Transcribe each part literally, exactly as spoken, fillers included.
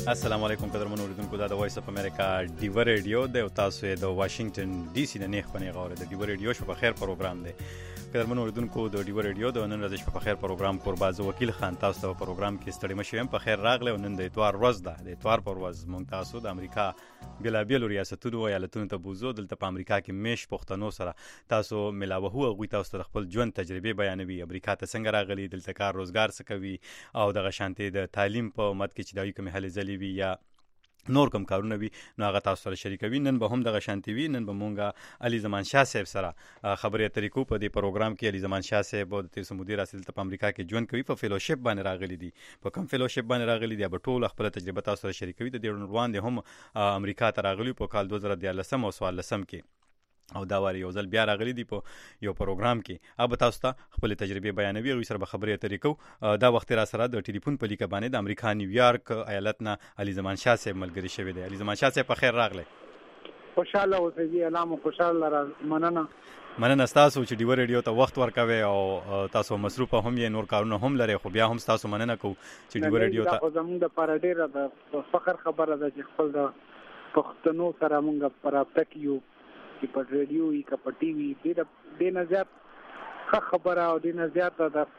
السلام علیکم قدرمنو اوریدونکو دا د وایس اف امریکا ډیو ریډیو د تاسو د واشنگټن ډي سي نه نیخ پنی غوړه د ډیو ریډیو شپه خیر پروګرام دی. قدرمنو اوریدونکو د ډیو ریډیو د نن ورځې شپه خیر پروګرام قرباز وکیل خان تاسو ته پروګرام کې ستړي مشیم په خیر راغله. نن د اتوار ورځ ده. د اتوار پر ورځ مونږ تاسو د امریکا بلابل ریاستونو او ایالتونو ته بوزو. دلته په امریکا کې میش پښتنو سره تاسو ملاوه هو غوي تاسو ته خپل ژوند تجربه بیانوي. امریکا ته څنګه راغلي، دلته کار روزګار څه کوي او د غشانتي د تعلیم په مد کې چې دایو کوم هلي ځلې وي یا نور کوم کارونه وي نو هغه تاسو سره شریکوي. نن به هم د غشانتي وي. نن به مونږه علي زمان شاه صاحب سره خبرې طریقو په دې پروګرام کې. علي زمان شاه صاحب د تاسو مدیر اصل ته په امریکا کې ژوند کوي، په فیلوشپ باندې راغلي دي. په کوم فیلوشپ باندې راغلي دي به ټول خپل تجربه تاسو سره شریکوي. د ډیر روان دي هم امریکا ته راغلي په کال دوه زره دیارلس او سوال لسم کې او دا واری یو ځل بیا راغلی دی په یو پروګرام کې. اب تاسو ته خپل تجربه بیانوي او سره به خبرې طریقو. دا وخت را سره د ټلیفون په لیکه باندې د امریکا نیویارک ایالت نه علي زمان شاه صاحب ملګری شوی دی. علي زمان شاه صاحب په خیر راغلی. خوشاله اوسئ. علامه خوشاله را مننه. مننه تاسو چې ډیو ریډیو ته وخت ورکوي او تاسو مصروف هم یې، نور کارونه هم لري، خو بیا هم تاسو مننه کو چې ډیو ریډیو ته. دا زموږ د پاره ډیره د فخر خبره ده چې خپل د پښتنو سره موږ په رابطه کې یو چې په ریډیو ای کا په ټي وي د د نه زیات خبره او د نه زیات د ا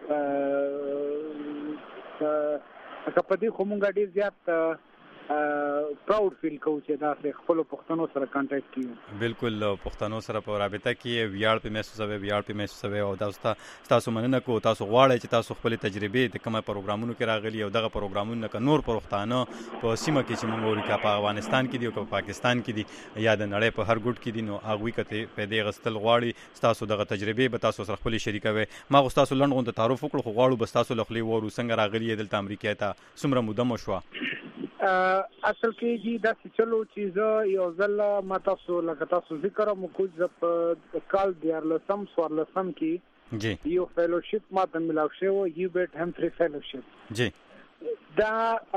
کا په دې کومه ډیر زیات پراود فیل کوو چې دا خپل پښتنو سره کانټیکټ کیو. بالکل پښتنو سره په رابطه کې ویاړ په محسوسوي ویاړ په محسوسوي او دا تاسو مننه کو. تاسو غواړئ چې تاسو خپل تجربه د کومه پروګرامونو کې راغلي او دغه پروګرامونو کې نور پښتانه په سیمه کې چې موږ ورکا په افغانستان کې دی او په پاکستان کې دی یا د نړۍ په هر ګوټ کې دي نو هغه کته په دې غستل غواړي تاسو دغه تجربه به تاسو سره خپل شریکوي. ما غو تاسو لنډ غونډه تعارف وکړو خو غواړو بس تاسو لخلي ورو څنګه راغلي دلته امریکا ته څومره موده مو شو. اصل کې جی دا چلو چې یو ځل ما تاسو لکه تاسو ذکر مو کوز په کال دیارلسم سوارلسم کې جی یو فیلوشپ ما ته ملاو شو هیوبرټ همفری فیلوشپ جی دا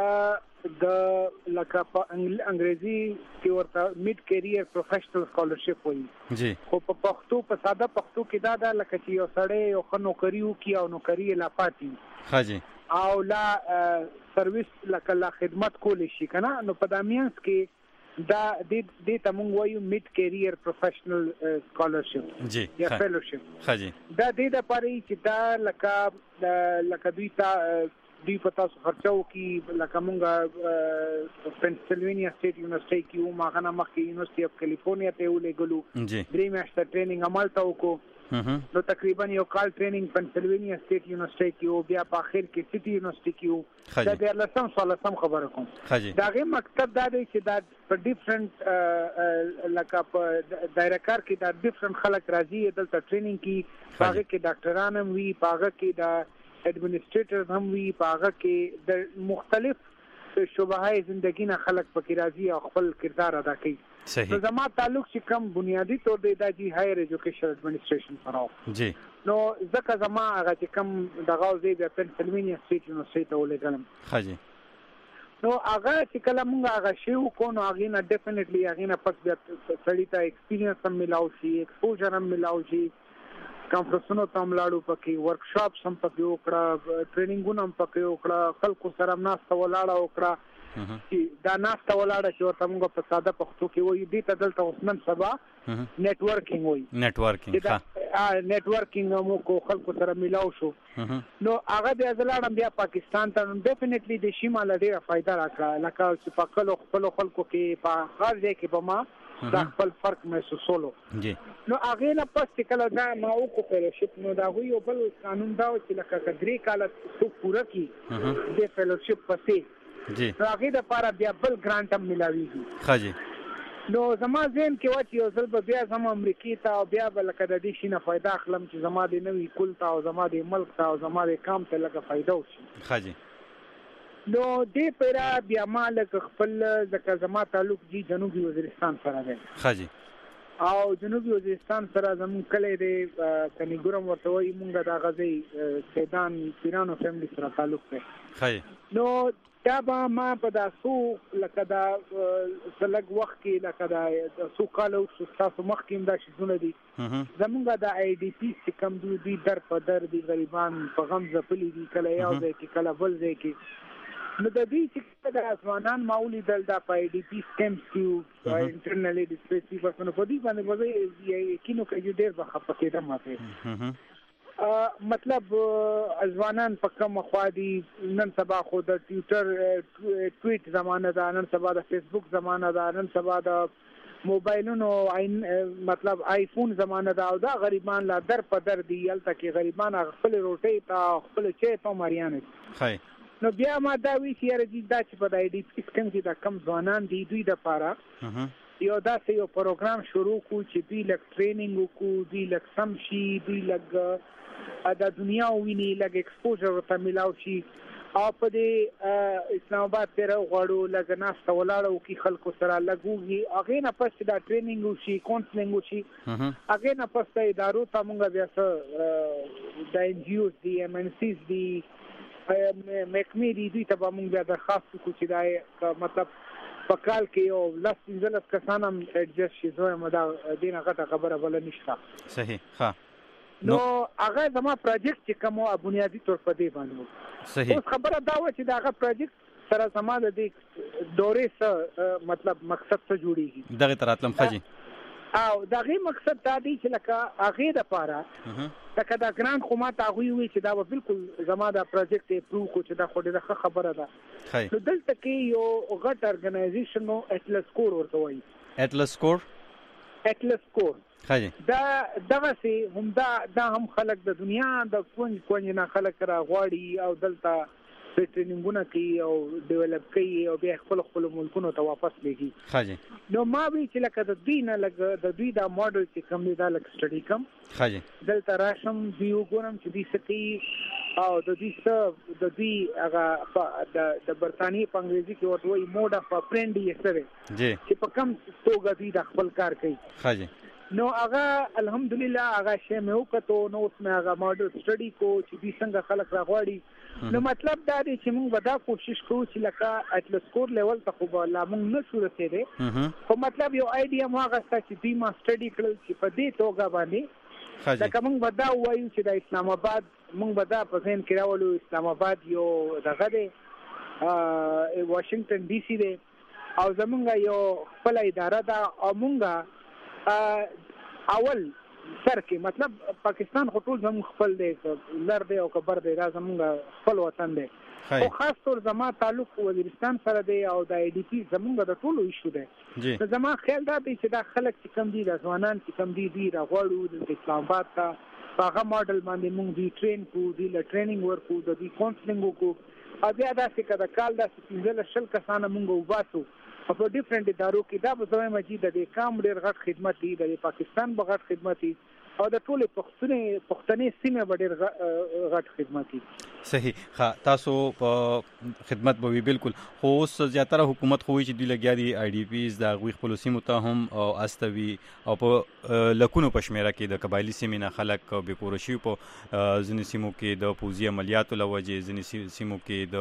د لکه په انګریزي کې ورته میډ کیریئر پروفیشنل سکالرشپ وایي جی خو په پښتو په ساده پښتو کې دا دا لکه چې یو سړی یو خنو کریو کی او نو کری لا پاتې ها جی او لا سرویس لکه لا خدمت کولی شي کنه. نو په دامینس کې دا د دې تمون وایو میډ کیریئر پروفیشنل سکالرشپ جی یا فیلوشپ. ها جی دا د دې لپاره چې دا لکه لکه دوی تا دوی په تاسو خرچو کې لکه مونږه پنسلوانیا سټیټ یونیورسيټي کې او ماغه مخکې یونیورسيټي اف کیلیفورنیا ته ولېګلو جی درې میاشتې ټریننګ عمل تا وکړو. نو تقریبا یو کال ټریننګ پنسلوانیا سټیټ یونیورسيټي کې او بیا په اخر کې سټي یونیورسيټي کې دا د لسم سوالسم خبره کوم. دا غي مکتب دا دی چې دا په ډیفرنٹ لکه په دایره کار کې دا ډیفرنٹ خلک راځي دلته ټریننګ کې هغه کې ډاکټران هم وي، هغه کې دا ایڈمنسټریټر هم وي، هغه کې د مختلف شوبهای زندگی نه خلک پکې راځي او خپل کردار ادا کوي. صحیح. زما تعلق چې کم بنیادی طور دی دا جی هایر ایجوکیشن ایڈمنسټریشن سره جی نو ځکه زما هغه چې کم دغه زی د پنسلوانیا سټیټ یونیورسيټي ته ولېګلم. ها جی نو هغه چې کله مونږ هغه شی کو نو هغه نه ډیفینیټلی هغه نه پس بیا سړی ته ایکسپیرینس هم ملاو شي، ایکسپوژر هم ملاو شي، کانفرنسونو ته ملاړو پکې، ورکشاپ هم پکې وکړه، ټریننګونه هم پکې وکړه، خلکو سره ناسته ولاړه وکړه. دا ناسته ولاړه چې ورته موږ په ساده پښتو کې وایي دې ته دلته اوس نن سبا نیټورکینګ وایي. نیټورکینګ ها نیټورکینګ مو کو خلکو سره ملاو شو. نو هغه بیا زلاړم بیا پاکستان ته. نو ډیفینیټلی د شیمه لډیره فائدہ راکړه لکه چې په خپل خپل خلکو کې په هر ځای کې به ما دا خپل فرق محسوسولو. جی نو هغه نه پس چې کله دا ما او کو فیلوشپ نو دا یو بل قانون دا چې لکه کډری کال څو پوره کی د فیلوشپ پسې جی هغه د لپاره بیا بل ګرانټ هم ملاويږي. ها جی نو زما ذهن کې و چې یو ځل به بیا زما امریکای ته او بیا به لکه د دې شي نه فائدہ اخلم چې زما د نوې کول ته او زما د ملک ته او زما د کام ته لکه فائدہ وشي. ها جی نو دې پیرا بیا ما لکه خپل ځکه زما تعلق جی جنوبي وزیرستان سره دی. ها جی او جنوبي وزیرستان سره زمون کله دې کني ګورم ورته وي مونږه د غزي سیدان پیرانو فیملی سره تعلق دی. ها نو دا به ما په داسو لکه دا سلګ وخت کې لکه دا سو کال او تاسو مخکې دا شونه دي زمونږ د آی ډی پی چې کم دوی در په در دي غریبان په غم ځپلي دي کله یو ځای کې کله بل ځای کې نو د دې چې د افغانان ماولي دل د پای ډي پی سکیم کیو انټرنلی ډیسپریسي پرسن په دې باندې وځي یقینو کې ډېر بخښه کېده ماته مطلب ځوانان په کوم خوا دي نن سبا خو د ټویټر ټویټ زمانه ده نن سبا د فیسبوک زمانه ده نن سبا د موبایلونو مطلب آیفون زمانه ده او دا غریبان لا در په در دی یلته کې غریبان خپل روټي ته خپل چي ته مریان خای نو بیا ما دا وی چې راځي دا چې په دای ډي پی سکیم کې دا کم ځوانان دي دوی د پاره یو داسې یو پروګرام شروع کو چې دوی لک ټریننګ وکړو دوی لک سم شي دوی لک د دنیا ویني لک ایکسپوژر ورته ملاو شي او په دې اسلام آباد تیر غواړو لکه ناس ولاړو کې خلکو سره لګوږي هغه نه پس دا ټریننګ وشي کونسلینګ وشي هغه نه پس د ادارو ته موږ بیا څه د ان جی اوز دي ام ان سیز دي مکمې دي دوی ته به موږ بیا درخواست وکړو چې دا مطلب په کال کې یو لس پنځلس کسان هم ایډجسټ شي زه دا دینه غټه خبره بل نشته صحیح ها نو هغه زما پروجیکټ چې کومه بنیادی طور په دی باندې صحیح اوس خبره دا و چې دا هغه پروجیکټ سره زما د دې دورې سره مطلب مقصد څه جوړیږي دغه تراتلم خجی او دغه مقصد دا دی چې لکه هغه د پاره لکه دا ګران خو ما ته غوي وي چې دا بالکل زما دا پروجیکټ اپروو کو چې دا خو ډیره خبره ده نو دلته کې یو غټ ارګنایزیشن نو اټلس کور ورته وایي اټلس کور اټلس کور خاجي دا دغه سي هم دا دا هم خلک د دنیا د کون کون نه خلک را غواړي او دلته د ټریننګونه کوي او ډیولپ کوي او بیا خپل خپل ملکونو ته واپس لګي خاجي نو ما وی چې لکه د دوی نه لګ د دوی دا ماډل چې کوم دی دا لک سټډي کوم خاجي دلته راشم دیو ګورم چې دې سکی او د دې څه د دوی هغه د د برتانی په انګریزي کې ورته وایي موډ اف فرندلی سره جی چې په کوم توګه دوی د خپل کار کوي خاجي نو هغه الحمدلله هغه شی مې وکړو نو اوس مې هغه ماډل سټډي کو چې دې څنګه خلک راغواړي نو مطلب دا دی چې موږ به دا کوشش کوو چې لکه اټلس کور لیول ته خو به لا موږ نه شو رسېدی خو مطلب یو آیډیا مو هغه سته چې دوی ما سټډي کړل چې په دې توګه باندې لکه موږ به دا وایو چې د اسلام آباد موږ به دا په ذهن کې راولو اسلام آباد یو دغه دی واشنگټن ډي سي دی او زمونږ یو خپل اداره ده او موږ اول سر کې مطلب پاکستان خو ټول زموږ خپل دی لر دی او کبر دی دا زموږ خپل وطن دی او خاص طور زما تعلق وزیرستان سره دی او د ای ډي پی زموږ د ټولو ایشو دی نو زما خیال دا دی چې دا خلک چې کم دي د ځوانان چې کم دي دوی راغواړو د اسلام آباد ته په هغه ماډل باندې موږ دوی ټرین کړو دوی له ټریننګ ورکړو د دوی کونسلینګ وکړو او بیا داسې که د کال داسې پنځلس شل کسانه موږ وباسو په ډیفرنٹ ادارو کې دا به زما مجید د کام ډیر غټ خدمت دی د پاکستان به غټ خدمت دی او د ټولې پښتنې پښتنې سیمه به ډیر غټ خدمت دی صحیح ها تاسو په خدمت به وی بالکل خو اوس زیاتره حکومت خو چې دی لګیا دی آی ډي پیز د غوي خپل سیمو ته هم او استوي او په لکونو پښمیره کې د قبایلی سیمې نه خلک به کورشي په ځینې سیمو کې د پوزي عملیاتو لوجه ځینې سیمو کې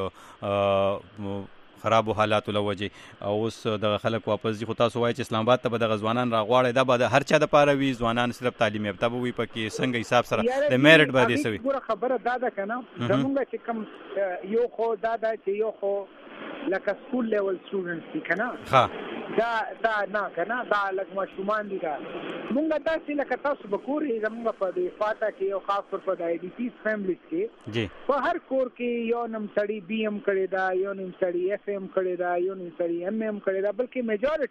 د خراب حالات لوجه او اوس د خلک واپس دي خو تاسو وایي چې اسلام آباد ته به د غزوانان راغواړي دا به هر چا د پاره وي ځوانان صرف تعلیم یافته به وي پکې څنګه حساب سره د میرټ باندې سوي ګوره خبره دا ده کنه زمونږ چې کوم یو خو دا ده چې یو خو لکه سکول لیول سټوډنټس دي کنه ها دا دا نه کنه دا لکه ماشومان دي دا مونږ تاسو لکه تاسو بکوري زمونږ په دې فاټا کې یو خاص پر په د ای ډي پی فیملیز کې جی په هر کور کې یو نم سړی بی ام کړي دا یو نم سړی اف ام کړي دا یو نم سړی ام ام کړي دا بلکې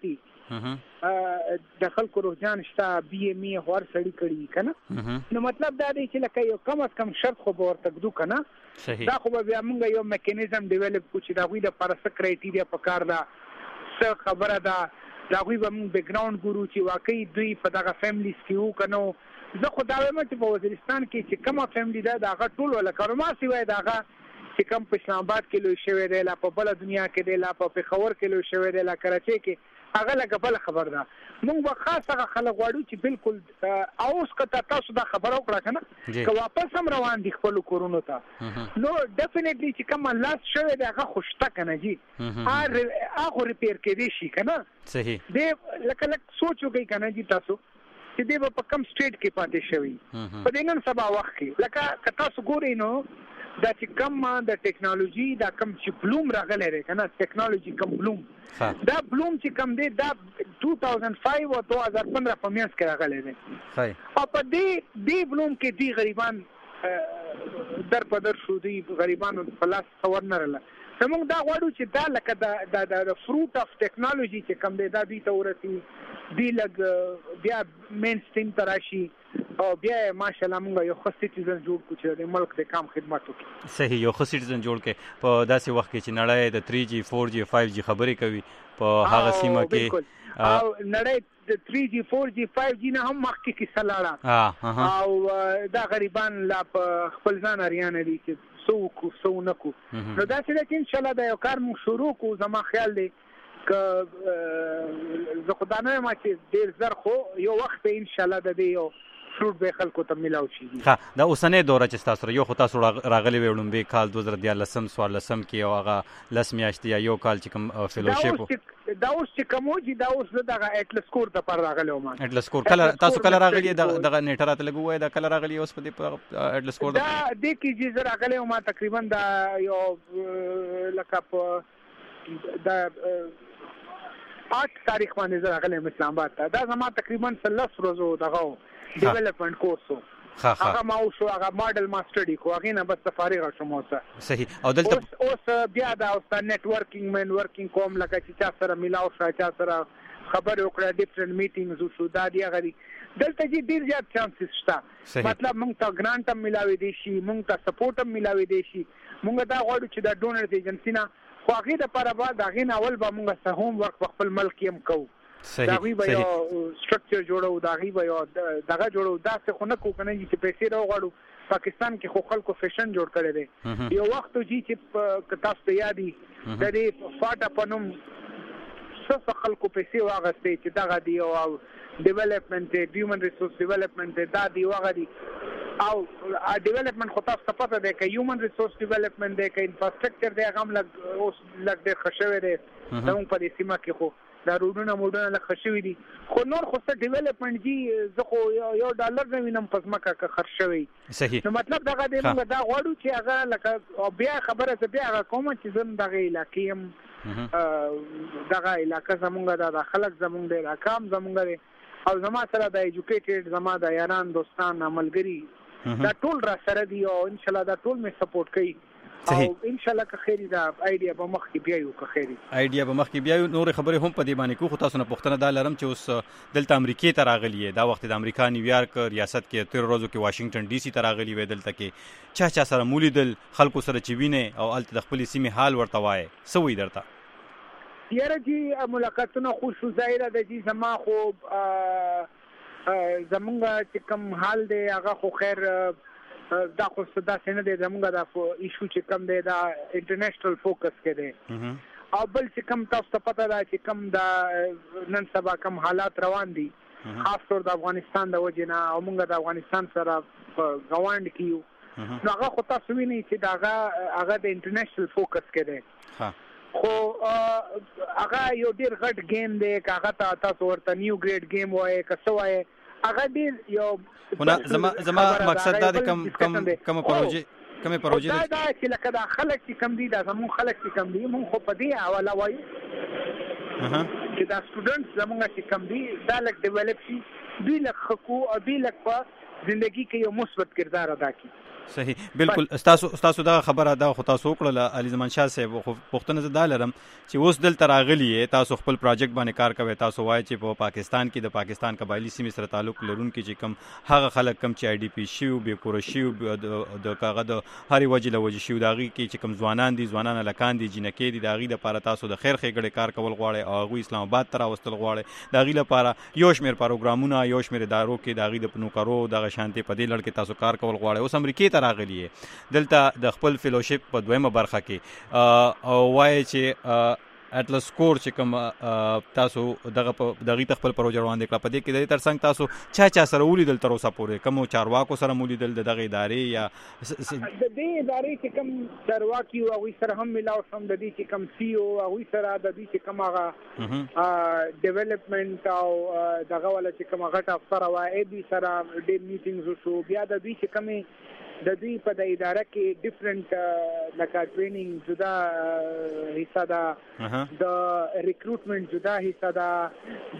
میجورټي د خلکو رجحان شته بی ام ای هر سړی کړي کنه نو مطلب دا دی چې لکه یو کم از کم شرط خو به ورته کړو کنه دا خو بیا موږ یو میکانیزم ډیولپ کوو چې دا غوي د پر څه کرایټیریا پکار دا څه خبره ده دا غوي به موږ بیک ګراوند ګورو چې واقعي دوی په دغه فیملیز کې وو کنه زه خو دا وایم چې په وزیرستان کې چې کومه فیملی ده دا هغه ټول ولا کارما سیوای دا هغه چې کوم په اسلام آباد کې لوي شوی دی لا په بل دنیا کې دی لا په پېښور کې لوي شوی دی لا کراچۍ کې هغه لکه بل خبر ده موږ به خاصه خلک غواړو چې بالکل اوس که تاسو دا خبره وکړه کنه که واپس هم روان دي خپل کورونو ته نو ډیفینیټلی چې کوم لاس شوی دی هغه خوشته کنه جی هغه ریپیر کېدی شي کنه صحیح دې لکه لکه سوچ وکړئ کنه جی تاسو چې دې په کم سټیټ کې پاتې شوی په دې نن سبا وخت کې لکه که تاسو ګورئ نو دا چې کوم د ټیکنالوژي دا کوم چې بلوم راغلی دی کنه ټیکنالوژي کوم بلوم دا بلوم چې کوم دی دا دو هزار پنځه او دو هزار پندرہ په میانس کې راغلی دی او په دې دې بلوم کې دی غریبان در په در شو دی غریبانو په لاس څور نه راله زموږ دا غواړو چې دا لکه د د فروټ اف ټیکنالوژي چې کوم دی دا دوی ته ورسي دی لګ بیا مین سټریم ته راشي او بیا ماشاءالله موږ یو ښه سټیزن جوړ کړو چې د ملک د کام خدمت وکړي. صحیح یو ښه سټیزن جوړ کړي په داسې وخت کې چې نړۍ د تھری جی فور جی فایو جی خبرې کوي په هغه سیمه کې او نړۍ د تھری جی فور جی فایو جی نه هم مخکې کیسه لاړه او دا غریبان لا په خپل ځان اریانه دي چې سو کو سو نکو نو دا چې ان شاء الله دا یو کار مو شروع کو زما خیال دی ک زه خدانه ما چې ډیر زر خو یو وخت ان شاء الله د دې یو فروټ به خلکو ته ملاو شي. ها دا اوسنۍ دوره چې تاسو یو خو تاسو راغلي وړم به کال دو هزار دیارلسم سوارلسم کې او هغه لس میاشتې یا یو کال چې کوم فیلوشپ دا اوس چې کوم چې دا اوس دغه اټلس کور ته پر راغلی ما اټلس کور کله تاسو کله راغلی دغه نیټرات لګوي دا کله راغلی اوس په دې اټلس کور دا د کې چې زه راغلی ما تقریبا دا یو لکه په دا آठ تاریخ باندې زه راغلی اسلام آباد ته دا زما تقریبا ثلاث ورځو دغه ډیولپمنٹ کورس هغه ما شو هغه ماډل ما سټډي کو هغه نه بس فارغ شوم اوسه. صحیح او دلته اوس بیا دا اوس نت ورکینګ من ورکینګ کوم لکه چې چا سره ملاو شو چا سره خبر وکړه ډیفرنٹ میټینګز شو دا دی هغه دلته چې ډیر زیات چانسز شته مطلب موږ ته ګرانټ هم ملاوي دي شي موږ ته سپورټ هم ملاوي دي شي موږ دا غواړو چې دا ډونر ایجنسی نه خو هغه د لپاره بعد هغه نه اول به موږ سه هوم ورک په خپل ملک هم کوو. دا غي به یو سټرکچر جوړو دا غي به یو دغه جوړو دا څه خو نه کو کنه چې پیسې راوغړو پاکستان کې خو خلکو فیشن جوړ کړی دی یو وخت چې تاسو ته یادي د دې فاټا پنوم څه خلکو پیسې واغستې چې دغه دی او ډیولپمنٹ هیومن ریسورس ډیولپمنٹ دا دی واغ دی او ډیولپمنٹ خو تاسو ته پته ده چې هیومن ریسورس ډیولپمنٹ ده کې انفراستراکچر دی هغه لګ اوس لګ د خښوي دی زموږ په دې سیمه کې خو دا روډونه موډونه لکه خښوي دي خو نور خو څه ډیولپمنٹ جی زه خو یو ډالر نه وینم په ځمکه کې خرڅ شوی. صحیح نو مطلب دغه دی موږ دا غواړو چې هغه لکه بیا خبره ته بیا هغه کوم چې زم دغه علاقې هم دغه علاقه زمونږ د خلک زمونږ د راکام زمونږ او زما سره د ایجوکیټډ زما د یاران دوستان عملګری دا ټول را سره دي او ان شاء الله دا ټول مې سپورټ کوي او ان شاء الله که خیری دا ایډیا به مخ کې بیا یو که خیری ایډیا به مخ کې بیا یو نور خبره هم په دې باندې کو خو تاسو نه پوښتنه دا لرم چې اوس دلته امریکای ته راغلی دا وخت د امریکا نیویارک ریاست کې تیر ورځو کې واشنگټن ډي سي ته راغلی وې دلته کې چا چا سره مولیدل خلکو سره چې ویني او الته د خپل سیمه حال ورته وای سوي درته یاره جی ملاقاتونه خو شو ظاهره د جی زما خو زمونږ چې کوم حال دی هغه خو خیر دا خو صدا څنګه دی زمونږ دا ایشو چې کوم دی دا انټرنیشنل فوکس کې دی او بل چې کوم تاسو ته پته ده چې کوم دا نن سبا کوم حالات روان دي خاص طور د افغانستان د وجې نه او موږ د افغانستان سره غونډ کیو نو هغه خو تاسو وینئ چې دا هغه د انټرنیشنل فوکس کې دی خو هغه یو ډیر غټ گیم دی هغه تاسو ورته نیو ګریډ گیم وایي که څه وایي هغه ډیر یو ونه زما زما مقصد دا د کم کم کم پروژه کومه پروژه دا دا چې لکه دا خلک چې کم دي دا زمون خلک چې کم دي مون خو په دې حواله وایو چې دا سټوډنټس زمونږ چې کم دي دا لک ډیولپ شي دوی لک خو او دوی لک په ژوندۍ کې یو مثبت کردار ادا کړي. صحیح بالکل تاسو تاسو دا خبره دا خو تاسو وکړه علي زمان شاه صاحب خو پښتنه زدا لرم چې اوس دل تراغلی تاسو خپل پروجیکټ باندې کار کوي تاسو وایي چې په پاکستان کې د پاکستان قبایلی سیمې سره تعلق لرونکي چې کم هغه خلک کم چې آی ډی پی شیو به کور شیو د کاغه د هري وجه له وجه شیو داغي کې چې کم ځوانان دي ځوانان لکان دي جنکې دي داغي د لپاره تاسو د خیر خېګړې کار کول غواړي او هغه اسلام آباد ته راوستل غواړي داغي لپاره یو شمیر پروګرامونه یو شمیر ادارو کې داغي د پنوکارو دغه شانتي په دې لړ کې تاسو کار کول غواړي اوس امریکای ته راغلی دلته د خپل فیلوشپ په دویمه برخه کې او وایي چې اټلس کور چې کوم تاسو دغه دغه خپل پروژه روان دي کړه په دې کې د ترڅنګ تاسو چا چا سره ولیدل تر اوسه پورې کوم چارواکو سره ولیدل دغه ادارې یا د دې ادارې چې کوم چارواکي او وی سره هم ملاو شم د دې چې کوم سی او او سره د دې چې کوم هغه ډیولپمنٹ او دغه ولا چې کوم غټ افسر او ای بي سره د میټینګز شو بیا د دې چې کوم د دوی په د اداره کې ډیفرنٹ لکه ټریننګ جدا حصہ ده، د ریکروټمنټ جدا حصہ ده،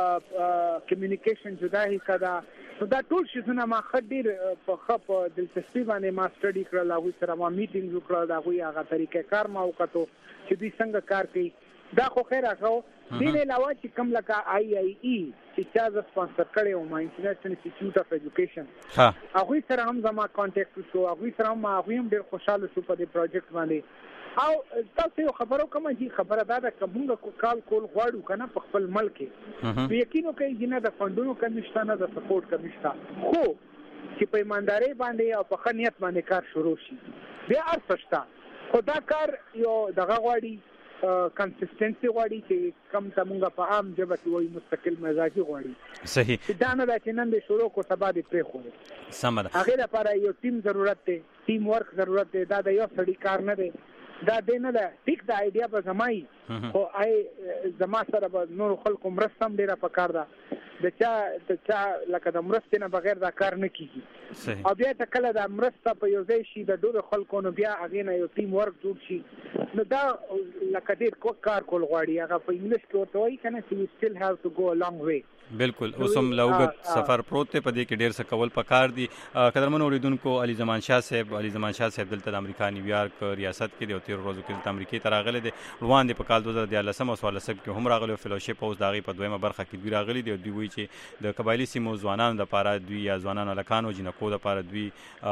د کمیونیکیشن جدا حصہ ده. نو دا ټول شیزونه ما خډیر په خپ دلچسپي باندې ما سټډي کړل، هغه سره ما میټینګ وکړل، هغه هغه طریقې کار ما وکړو چې دوی څنګه کار کوي. دا خو خیر هغه دین علاوه چې کوم لکه آی آی ای چې چا ز سپانسر کړي او ما انټرنیشنل انسټیټیوټ اف ایجوکیشن ها هغه سره هم زما کانټیکټ شو، هغه سره هم هغه هم ډېر خوشاله شو په دې پروجیکټ باندې. او تاسو یو خبرو کوم چې خبره دا ده کومه کال کول غواړو کنه په خپل ملک کې یقینو کوي چې نه د فندونو کمیشته نه د سپورټ کمیشته، خو چې په ایمانداري باندې او په خنیت باندې کار شروع شي بیا ارڅشتا. خو دا کار یو دغه غواړي کنسستنسي غواړي چې کم تمونګه په عام ژبه کې وایي مستقل مزاجي غواړي. صحیح. دا نه ده چې نن د شروع کو سبا د پرې خو سم ده. هغه لپاره یو ټیم ضرورت دی، ټیم ورک ضرورت دی. دا د یو سړي کار نه دی، دا د نه ده ټیک د ایډیا به زمای خو آی زما سره به نور خلکو مرستم ډیره پکار ده. د چا د چا لکه د مرستې نه بغیر دا کار نه کیږي. صحیح. او بیا ته کله د مرسته په یو ځای شي د ډېر خلکو نو بیا هغه نه یو ټیم ورک جوړ شي، نو دا لکه ډېر کار کول غواړي. هغه په انګلیش کې ورته وایي کنه چې we still have to go a long way. بالکل. اوس هم لوګت سفر پروت ته په دې کې ډېر څه کول پکار دي. قدرمن اوریدونکو، علي زمان شاه صاحب علي زمان شاه صاحب دلته د امریکا نیویارک ریاست کې د تیر ورځو کې د امریکا ته راغلي دي. روان دي په کال دوه زره دیارلس او څوارلس کې هم راغلي او فیلوشپ اوس داغي په دویمه برخه کې دوی راغلي دي. دوی وایي چې د قبایلی سیمو ځوانانو لپاره دوی یا ځوانانو لکانو جنکو لپاره دوی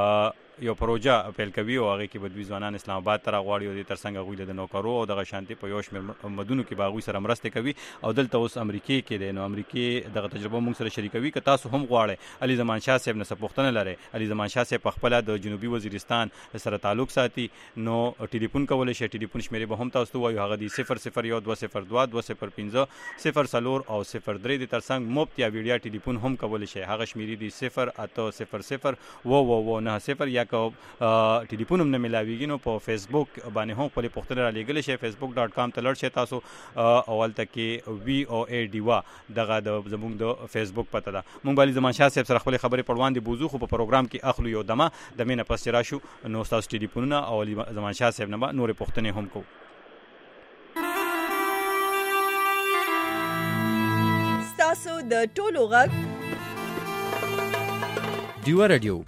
یو پروژه پیل کوي او هغه کې بدوی ځوانان اسلام آباد ته راغواړي او د ترڅنګ غوي د نوکرو او د شانتي په یو شمېر مدونو کې باغوي سره مرسته کوي او دلته اوس امریکای کې دی. نو امریکای دغه تجربه موږ سره شریکوي که تاسو هم غواړئ علي زمان شاه صاحب نه پوښتنه لري. علي زمان شاه صاحب په خپل د جنوبي وزیرستان سره تعلق ساتي، نو ټلیفون کولای شي. ټلیفون شمیرې به هم تاسو وایو، هغه دی صفر صفر یو دوه صفر دوه دوه صفر پنځه صفر څلور او صفر درې د ترڅنګ مفت یا ویډیا ټلیفون هم کولای شي. هغه شمیرې دی صفر اته صفر صفر و و و نه صفر یا کو ټلیفون هم نه ملاویږي. نو په فیسبوک باندې هم خپل پوښتنه را لېږلی شي. فیسبوک ډاټ کام ته لړ شئ تاسو، اول ته کې وی او ای ډي وا دغه د زموږ د فیسبوک پته ده. موږ علي زمان شاه صاحب سره خپل خبرې په وړاندې بوزو، خو په پروګرام کې اخلو یو دمه د مینه پس راشو. نو تاسو ټلیفونونه او علي زمان شاه صاحب نه نور پوښتنې هم کوو. تاسو د ټولو غږ ډیو رادیو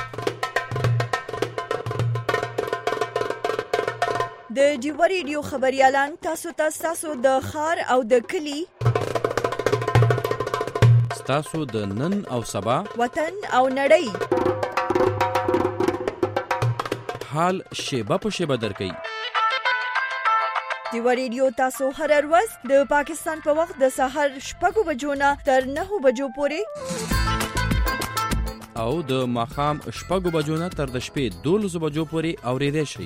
د ډیو ریډیو خبريالان تاسو ته تاسو د خار او د کلی تاسو د نن او سبا وطن او نړۍ حال شیبه په شیبه درکې. ډیو ریډیو تاسو هر ورځ د پاکستان په وخت د سحر شپږ بجو نه تر نهه بجو پورې او د ماخام شپږ بجو نه تر د شپې دولس بجو پورې اوریدئ شئ.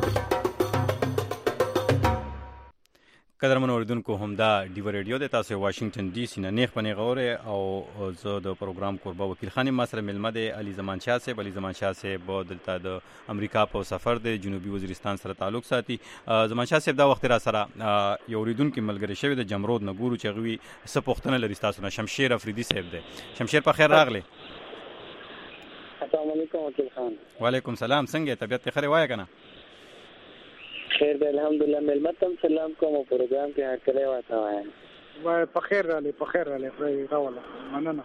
قدرمن اوریدونکو، هم دا ډیو ریډیو د تاسو واشنگټن ډي سي نه نیخ پنې غوره او زه د پروګرام قربا وکیل خان ما سره ملمه دی علي زمان شاه صاحب. علي زمان شاه صاحب دلته د امریکا په سفر دی، جنوبي وزیرستان سره تعلق ساتي. زمان شاه صاحب دا وخت را سره یو اوریدونکو ملګری شوی د جمرود نه ګورو چې غوي څه پوښتنه لري تاسو نه. شمشیر افریدي صاحب دی. شمشیر په خیر راغلی. السلام علیکم وکیل خان. وعلیکم سلام. څنګه طبیعت ته خیر وای کنه؟ خیر دی الحمدلله. ملمتم سلام کوم او پروګرام کې هر کله واته وایم. وای په خیر رالی په خیر رالی خو راوله مننه.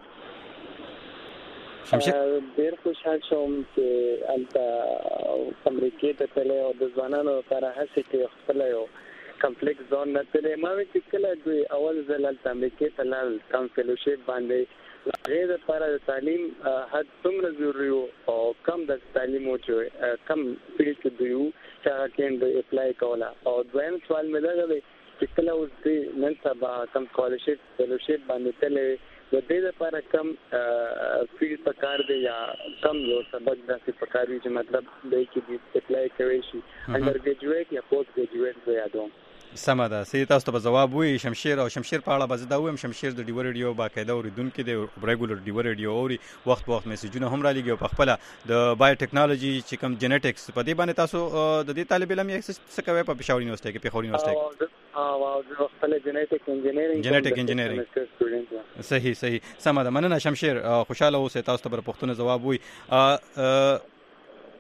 شمشیر ډیر خوشحال شوم چې البته امریکای ته تللی او د ځوانانو لپاره هڅې کوي خپل یو کمپلیکس ځون نه تللی. ما وی چې کله دوی اول ځل البته امریکای ته لاړل کم فیلوشپ باندې هغې دپاره د تعلیم حد څومره ضروري و او کم د تعلیم و چې کم فیلډ کې دوی وو چې هغه کې دوی اپلای کوله. او دویم سوال مې دغه دی چې کله اوس دوی نن سبا کم سکالرشپ فیلوشپ باندې تللی د دې لپاره کم فیلډ پکار دی یا کم یو سبق داسې پکار وي چې مطلب دی کې اپلای کوی شي انډر ګریجویټ یا پوسټ ګریجویټ زه یادوم. سمه ده. سي تاسو ته جواب وي شمشیر. او شمشیر په اړه به زه دا وایم، شمشیر د ډیو ریډیو باقاعده اوریدونکو دی، ریګولر ډیو ریډیو اوري، وخت په وخت میسجونه هم را لګي او په خپل د بایو ټیکنالوژي چې کوم جینټکس په دې باندې تاسو د دې طالب علم یې څه کوي په پېښور یونیورسيټي کې پېښور یونیورسيټي کې؟ او او خپل جینټک انجینیرینګ جینټک انجینیرینګ. صحیح صحیح. سمه ده. مننه شمشیر. خوشاله اوسئ. تاسو ته پر پښتنه جواب وي.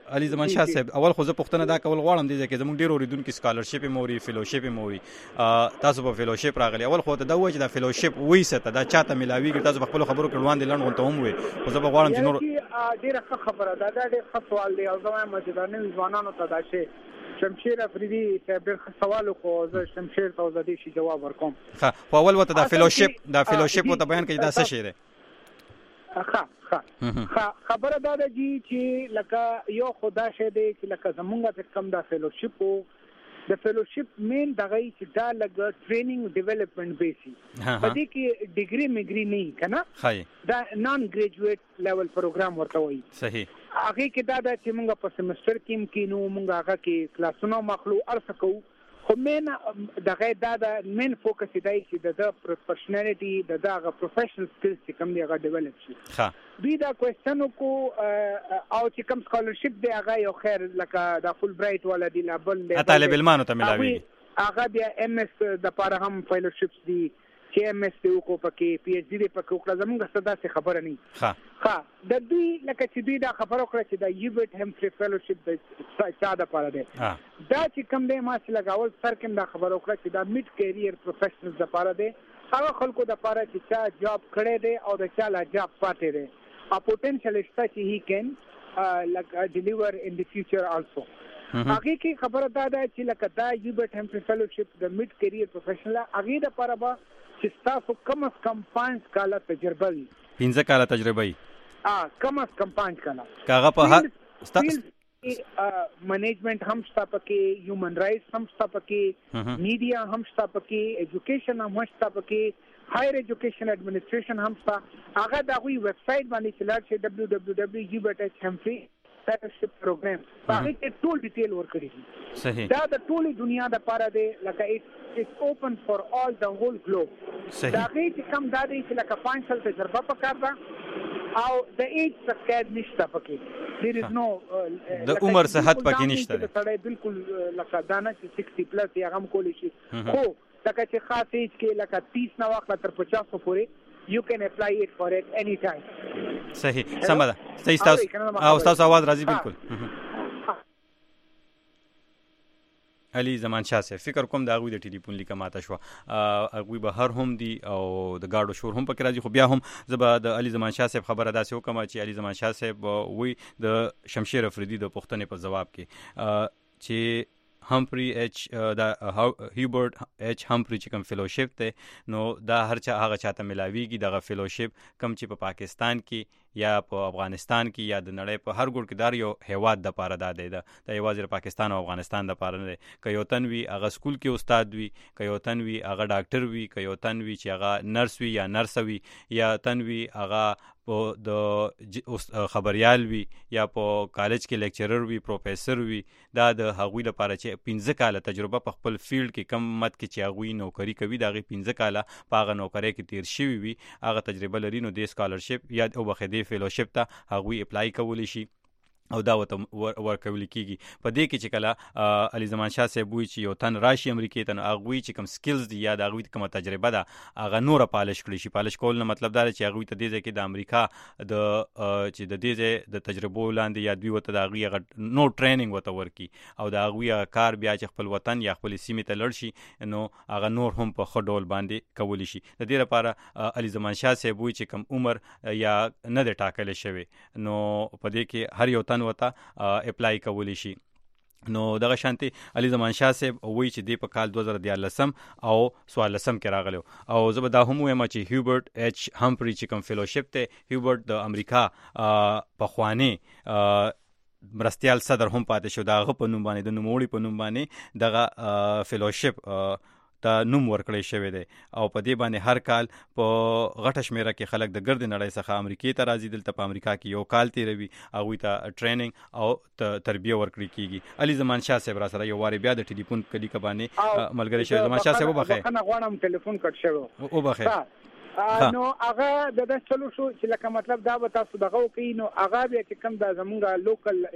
علي زمان شاه صاحب اول خو زه پوښتنه دا کول غواړم دي چې زموږ ډیر اوریدونکو سکالرشپ موري فیلوشپ موري تاسو په فیلوشپ راغلي اول خو ته دا وایي چې دا فیلوشپ وایسته دا چاته ملاویږي تاسو په خپل خبرو کې وړاندې لاندې غونته هم وي خو زه به غواړم چې نور ډیره خبره ده دا ډیر ښه سوال دی او زه وایم چې دا نوي ځوانانو ته دا شی شمشیر افریدي صاحب ډېر سوال کو زه شمشیر ته د دې شي جواب ورکوم ها خو اول وته دا فیلوشپ دا فیلوشپ ته بیان کړئ دا څه شی دی ها ها خبره دا ده چې لکه یو خدا شه دی چې لکه زمونږ ته کم دا فیلوشپ د فیلوشپ مین دغه چې دا لګ ټریننګ ډیولپمنٹ بیسي په دې کې ډیګري میګري نه کنه دا نان ګریجویټ لیول پروګرام ورته وایي صحیح هغه کې دا د چې موږ په سیمستر کې کینو موږ هغه کې کلاسونو مخلو ارڅ کوو خو مین دغه دا د مین فوکس دی چې د پرسنالټي د دغه پروفیشنل سکلز چې کوم دی هغه ډیولپ شي ها دوی دا کوېسچن کو او چې کوم سکالرشپ دی هغه یو خیر لکه د فول برایټ ولا دی لا بل دی طالب علمانو ته ملاوي هغه بیا ام اس د لپاره هم فیلوشپس دی چې ام اس دی کو پکې پی ایچ ډی دی پکې وکړه زموږ څه داسې خبره نه ها ها د دوی لکه چې دوی دا خبره وکړه چې د یوبرټ همفري فیلوشپ د چا د لپاره دی دا چې کوم دی ما چې لګاول سر کوم دا خبره وکړه چې دا میډ کیریئر پروفیشنلز د لپاره دی هغه خلکو د لپاره چې چا جاب کړی دی او د چا لا جاب پاتې دی a potential شته چې he can uh, like uh, deliver in the future also هغه کې خبره دا ده چې لکه دا یوبرټ همفري فیلوشپ د میډ کیریئر پروفیشنل هغه د لپاره به چې تاسو کم از کم پنځه کاله تجربه وي پنځه کاله تجربه وي ا کم از کم پنځه کاله کاغه په هر منیجمنٹ هم شته پکې هیومن رائټس هم شته پکې میډیا هم شته پکې ایجوکیشن هم شته پکې هایر ایجوکیشن ایڈمنسټریشن هم شته هغه د غوي ویب سټ باندې چې لاړ شي دبليو دبليو دبليو ډاٹ یوبرټ همفري فیلوشپ پروګرام هغه کې ټول ډیټیل ورکړي صحیح دا د ټولې دنیا د لپاره دی لکه it's open for all the whole globe صحیح دا کې کوم دا دی چې لکه پنځه سال تجربه پکار ده او د ایج څخه نشته پکې there is no د عمر صحت پکې نشته دی سړی بالکل لکه دانه چې شصت پلس یا هم کولی شي خو لکه چې خاص ایج کې لکه تیس نه وخت تر پچاس پورې you can apply it for it any time صحیح سم ده صحیح تاسو او تاسو आवाज راځي بالکل علي زمان شاه صاحب فکر کوم دا غوي د ټلیفون لیکه ماته شو غوي به هر هم دي او د گاډو شور هم پکې راځي خو بیا هم زبا د علي زمان شاه صاحب خبره داسې وکم چې علي زمان شاه صاحب وی د شمشیر افریدي د پښتنې په جواب کې چې همفري ایچ دا هیوبرټ ایچ همفري چې کوم فیلوشپ ته نو دا هر چا هغه چاته ملاويږي دغه فیلوشپ کم چې په پاکستان کې یا په افغانستان کې یا د نړۍ په هر ګوټ کې دار یو هیواد د پاره دا دی دا د یوازې پاکستان او افغانستان د پاره نه که یو تن وي هغه سکول کې استاد وي که یو تن وي هغه ډاکټر وي که یو تن وي چې هغه نرس وي یا نرس وي یا تن وي هغه په د خبريال وي یا په کالج کې لیکچرر وي پروفیسور وي دا د هغوی لپاره چې پنځه کاله تجربه په خپل فیلډ کې کم مت کې چې هغوی نوکری کوي دا غي پنځه کاله په هغه نوکری کې تیر شوی وي هغه تجربه لري نو د سکالرشپ یا او بخدي فیلوشپ ته هغوی اپلای کولی شي او دا وته ورکول کیږي په دې کې چې کله علي زمان شاه صاحب وی چې یو تن راشي امریکای ته هغه چې کوم سکلز دی یا د هغه کوم تجربه ده هغه نور پالش کړی شي پالش کول نه مطلب دا چې هغه ته دې کې د امریکا د چې د دې د تجربو لاندې یا دوی وته د هغه نو ټریننګ وته ورکی او د هغه کار بیا چې خپل وطن یا خپل سیمه ته لړ شي نو هغه نور هم په خډول باندې کولی شي د دې لپاره علي زمان شاه صاحب وی چې کوم عمر یا نه د ټاکل شوی نو په دې کې هر یو وتا اپلای کولی شي نو دغه شانتي علي زمان شاه صاحب وی چې دی په کال دوه زره دیارلسم او سوالسم کې راغلو او زه به دا هم وایم چې هیوبرټ ایچ همفري چې کوم فیلوشپ ته هیوبرټ د امریکا په خواني مرستيال صدر هم پاتې شو دغه په نوم باندې د نوموړي په نوم باندې دغه فیلوشپ ته نوم ورکړی شوی دی او په دې باندې هر کال په غټه شمیره کې خلک د ګرد نړۍ څخه امریکای ته راځي دلته په امریکا کې یو کال تیروي هغه ته ټریننګ او تربیه ورکړي کیږي علي زمان شاه صاحب را سره یو واری بیا د ټلیفون کلی ک باندې ملګری شوی زمان شاه صاحب وبخښه انا غواړم ټلیفون کټ شوی وبخښه نو هغه د دسلو شو چې لکه مطلب دا به تاسو دغه کوي نو هغه بیا چې کوم د زمونږه لوکل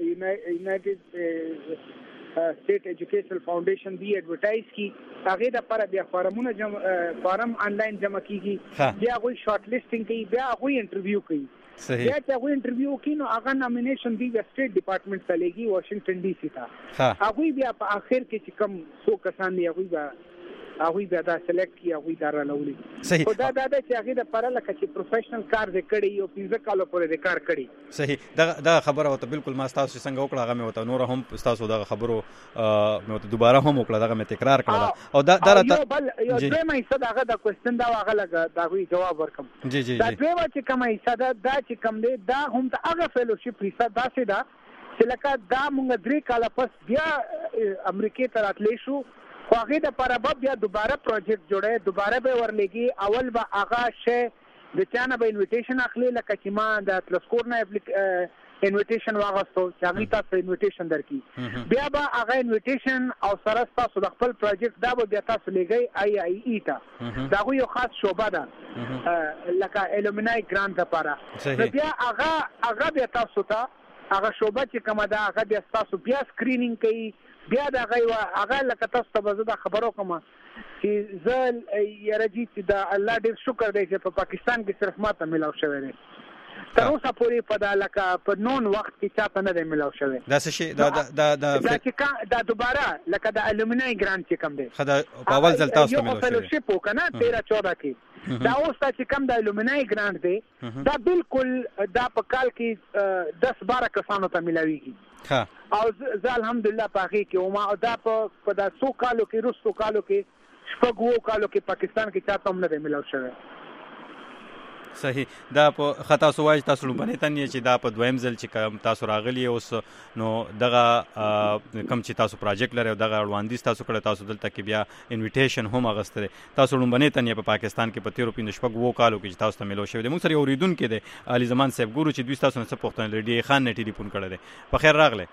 یونایټډ سټیټ ایجوکیشنل فاونډیشن دی ایڈورټایز کی هغه د لپاره بیا فارمونه جمع فارم آنلاین جمع کیږي بیا غوي شارټ لیسټینګ کوي بیا غوي انټرویو کوي بیا چې هغه انټرویو کینو هغه نامینیشن دی سټیټ ډپارټمنټ ته لګي واشنگټن ډي سي ته هغه بیا په اخر کې چې کم څو کسان دی هغه بیا هغه بیا دا سلیکټ کی هغه دا رالولي صحیح خو دا دا چې هغه د پر لکه چې پروفیشنل کار دې کړی یو پنځه کالو پورې دې کار کړی صحیح دا دا خبره وته بالکل ما تاسو څنګه وکړه هغه مې وته نور هم تاسو دا خبرو مې وته دوباره هم وکړه دا مې تکرار کړل او دا دا یو بل یو دویمه حصہ دا هغه د کوېسچن دا هغه لګا دا وی جواب ورکم جی جی دا دویمه چې کومه حصہ دا دا چې کوم دی دا هم د هغه فیلوشپ حصہ دا څه دا چې لکه دا مونږ درې کاله پس بیا امریکای ته راتلی شو خو هغه د پاره بیا دوباره پروجیکټ جوړه دوباره به ورلګي اول به هغه شی د چانه به انویټیشن اخلي لکه چې ما د تلسکور نه انویټیشن واغستو چې هغه تاسو انویټیشن درکې بیا به هغه انویټیشن او سره تاسو د خپل پروجیکټ دا به بیا تاسو لګي آی آی ای ته دا یو خاص شوبه ده لکه الومینای ګرانټ لپاره بیا هغه هغه بیا تاسو ته هغه شوبه چې کومه ده هغه بیا تاسو بیا سکرینینګ کوي بیا دا غي هغه لکه تاسو ته زه د خبرو کوم چې زه یارجی چې دا الله ډیر شکر دی چې په پاکستان کې صرف ماته ملاو شوی دی تر اوسه پورې په دا لکه په نون وخت کې چاته نه دی ملاو شوی دا څه شي دا دا دا دا چې دا دوباره لکه د الومینای ګرانټ چې کوم دی خدا په اول ځل تاسو ته ملاو شوی یو فیلوشپ وکنه تیرہ چودہ کې دا اوس چې کوم د الومینای ګرانټ دی دا بالکل دا په کال کې دس بارہ کسانو ته ملاويږي ها او زه الحمدلله پاږي کې او ما دا په دا څو کالو کې رستو کالو کې شپږو کالو کې پاکستان کې چاته هم نه دی ملاو شوی صحیح دا په خطا سوای تاسو لومبنه تنه چې دا په دویم ځل چې کوم تاسو راغلی اوس نو دغه کم چې تاسو پروجیکټ لري دغه وړاندیز تاسو کړه تاسو دلته کې بیا انویټیشن هم اغستره تاسو لومبنه تنه په پاکستان کې په تیرو پیند شپږ وو کالو کې تاسو ته ملو شوی د موږ سره اوریدون کې د علي زمان صاحب ګورو چې دوی تاسو نه څه پوښتنه لري خان نه ټلیفون کړی دی په خیر راغله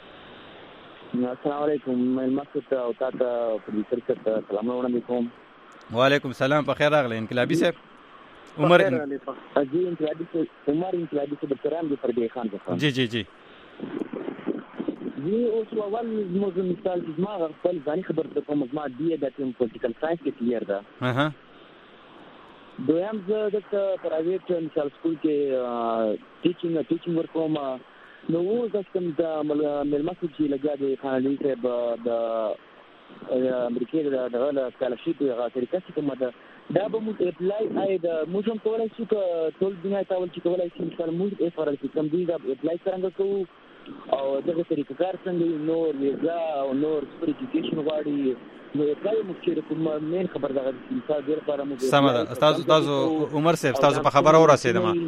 السلام علیکم ملمت او تاسو پروډوسر ته سلام علیکم وعلیکم السلام په خیر راغله انقلابی صاحب عمر جی انقلابی سے عمر انقلابی سے دکتران دی پردی خان څخه جی جی جی جی اوس اول موږ مثال چې ما خپل ځاني خبر ته کوم ما دی د ټیم پولیټیکل ساينس کې کلیر ده اها دویم زه د پرایویټ مثال سکول کې ټیچینګ ټیچینګ ورکوم نو اوس کوم د ملمسو چې لګا دی خان علي صاحب د امریکای د دغه سکالرشپ غا طریقه چې کومه ده دا به موږ اپلای آی دا موږ هم کولای شو ټول دنیا ته ول چې کولای شي مثال موږ یې فرض کوم دی دا اپلای څنګه کوو او دغه طریقه کار څنګه نور ویزا او نور سپیسیفیکیشن غواړي نو اپلای موږ چې کوم مین خبر دغه مثال ډیر لپاره موږ سم ده تاسو تاسو عمر صاحب تاسو په خبره ورسېدم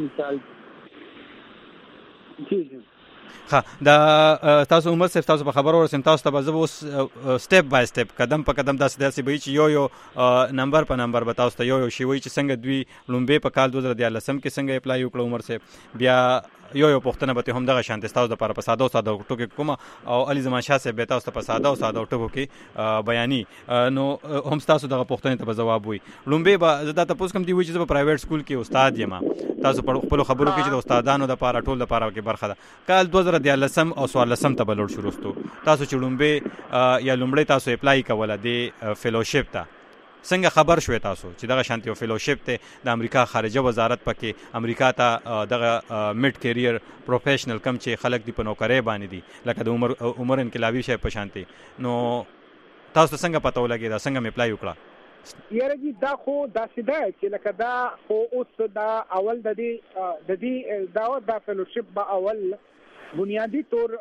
جی جی ها دا تاسو عمر صاحب تاسو په خبرو ورسېم تاسو ته به اوس سټپ بای سټپ قدم په قدم داسې داسې به چې یو یو نمبر په نمبر به تاسو ته یو یو شی وایي چې څنګه دوی لومبه په کال دوه زره دیارلسم کې څنګه اپلای وکړو عمر صاحب بیا یو یو پښتنه به هم دغه شانت تاسو د لپاره په ساده او ساده ټکو کوم او علي زمان شاه صاحب به تاسو ته په ساده او ساده ټکو کې بیاني نو هم تاسو دغه پښتنه ته به جواب وي لومبه به زدا تاسو کوم دی وایي چې په پرایویټ سکول کې استاد یم تاسو په خپل خبرو کې چې د استادانو د لپاره ټول د لپاره کې برخه ده کال دوه زره دیارلسم او څوارلسم ته بلور شروع ستو تاسو چې لومبه یا لومړی تاسو اپلای کوله د فیلوشپ ته څنګه خبر شوي تاسو چې دغه شانتي فیلوشپ ته د امریکا خارجه وزارت پکې امریکا ته دغه میډ کیریئر پروفیشنل کم چې خلک دی په نوکرۍ باندې دي لکه د عمر عمر انقلابی شای په شانتي نو تاسو څنګه پته ولګی دا څنګه اپلای وکړه یاره جی دا خو دا سیده چې لکه دا خو اوس دا اول د دې د دې دا دا فیلوشپ با اول بنیادی طور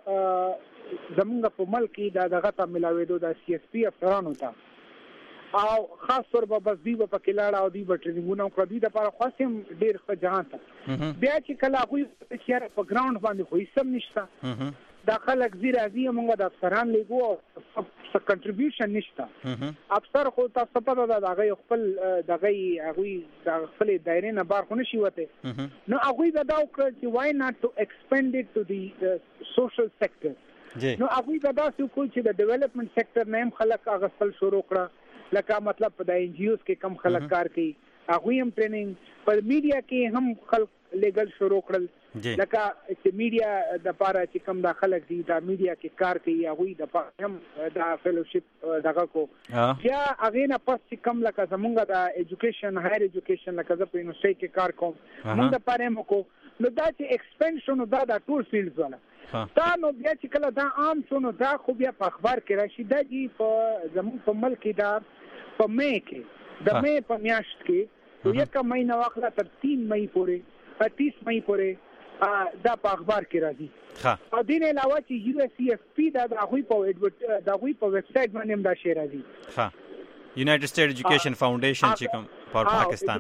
زمونږ په ملک کې دا دغه ته ملاوېدو د سی اس پی افسرانو ته او خاص طور په بس دی په کلاړه او دی په ټریننګونو کړی د لپاره خاصم ډیر ښه جهان ته بیا چې کله خو چې په ګراوند باندې خو سم نشته داخله زیرا زی موږ د افسران لګو او څه کنټریبیوشن نشته افسر خو تاسو په دا دغه خپل دغه هغه د خپل دایره نه بار خو نشي وته نو هغه دا دا وکړي چې why not to expand it to the social sector نو هغه دا څه کوي چې د ډیولپمنٹ سېکټر نیم خلک هغه خپل شروع کړه لکه مطلب په د ان جی اوز کې کم خلک کار کوي هغه هم ټریننګ پر میډیا کې هم خلک لیګل شروع کړل لکه چې میډیا د پاره چې کم د خلک دي د میډیا کې کار کوي هغه د پاره هم د فیلوشپ دغه کو یا هغه نه پس چې کم لکه زمونږ د ایجوکیشن هایر ایجوکیشن لکه زه په یونیورسيټي کې کار کوم موږ د پاره مو کو نو دا چې ایکسپنشن دا د ټول فیلډز ولا دا نو بیا چې کله دا عام شو نو دا خو بیا په اخبار کې راشي دا جی په زموږ په ملک دا په مې کې د مې په میاشت کې یو مهینه واخله تر تین مې پورې تیس مې پورې دا په اخبار کې راځي او دین علاوه چې یو اس سی ایف پی دا د غوي په د غوي په ویب سټ باندې دا شی راځي ها یونایټډ سټیټ ایجوکیشن فاونډیشن چې کوم په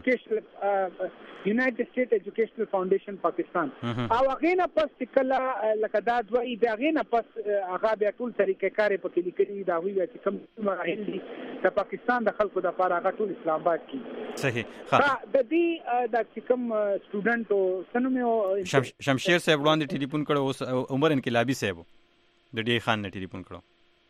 پاکستان یونایټډ سټیټ ایجوکیشنل فاونډیشن پاکستان او هغه نه پس کله لکه دا دوی دا هغه نه پس هغه بیا ټول طریقې کار په کې لیکلي دا وی چې کوم مراحل دي د پاکستان د خلکو د لپاره هغه ټول اسلام آباد کې صحیح ها د دې د کوم سټوډنټ او سنمه شمشیر صاحب وړاندې ټلیفون کړو عمر انقلابی صاحب د ډی خان نه ټلیفون کړو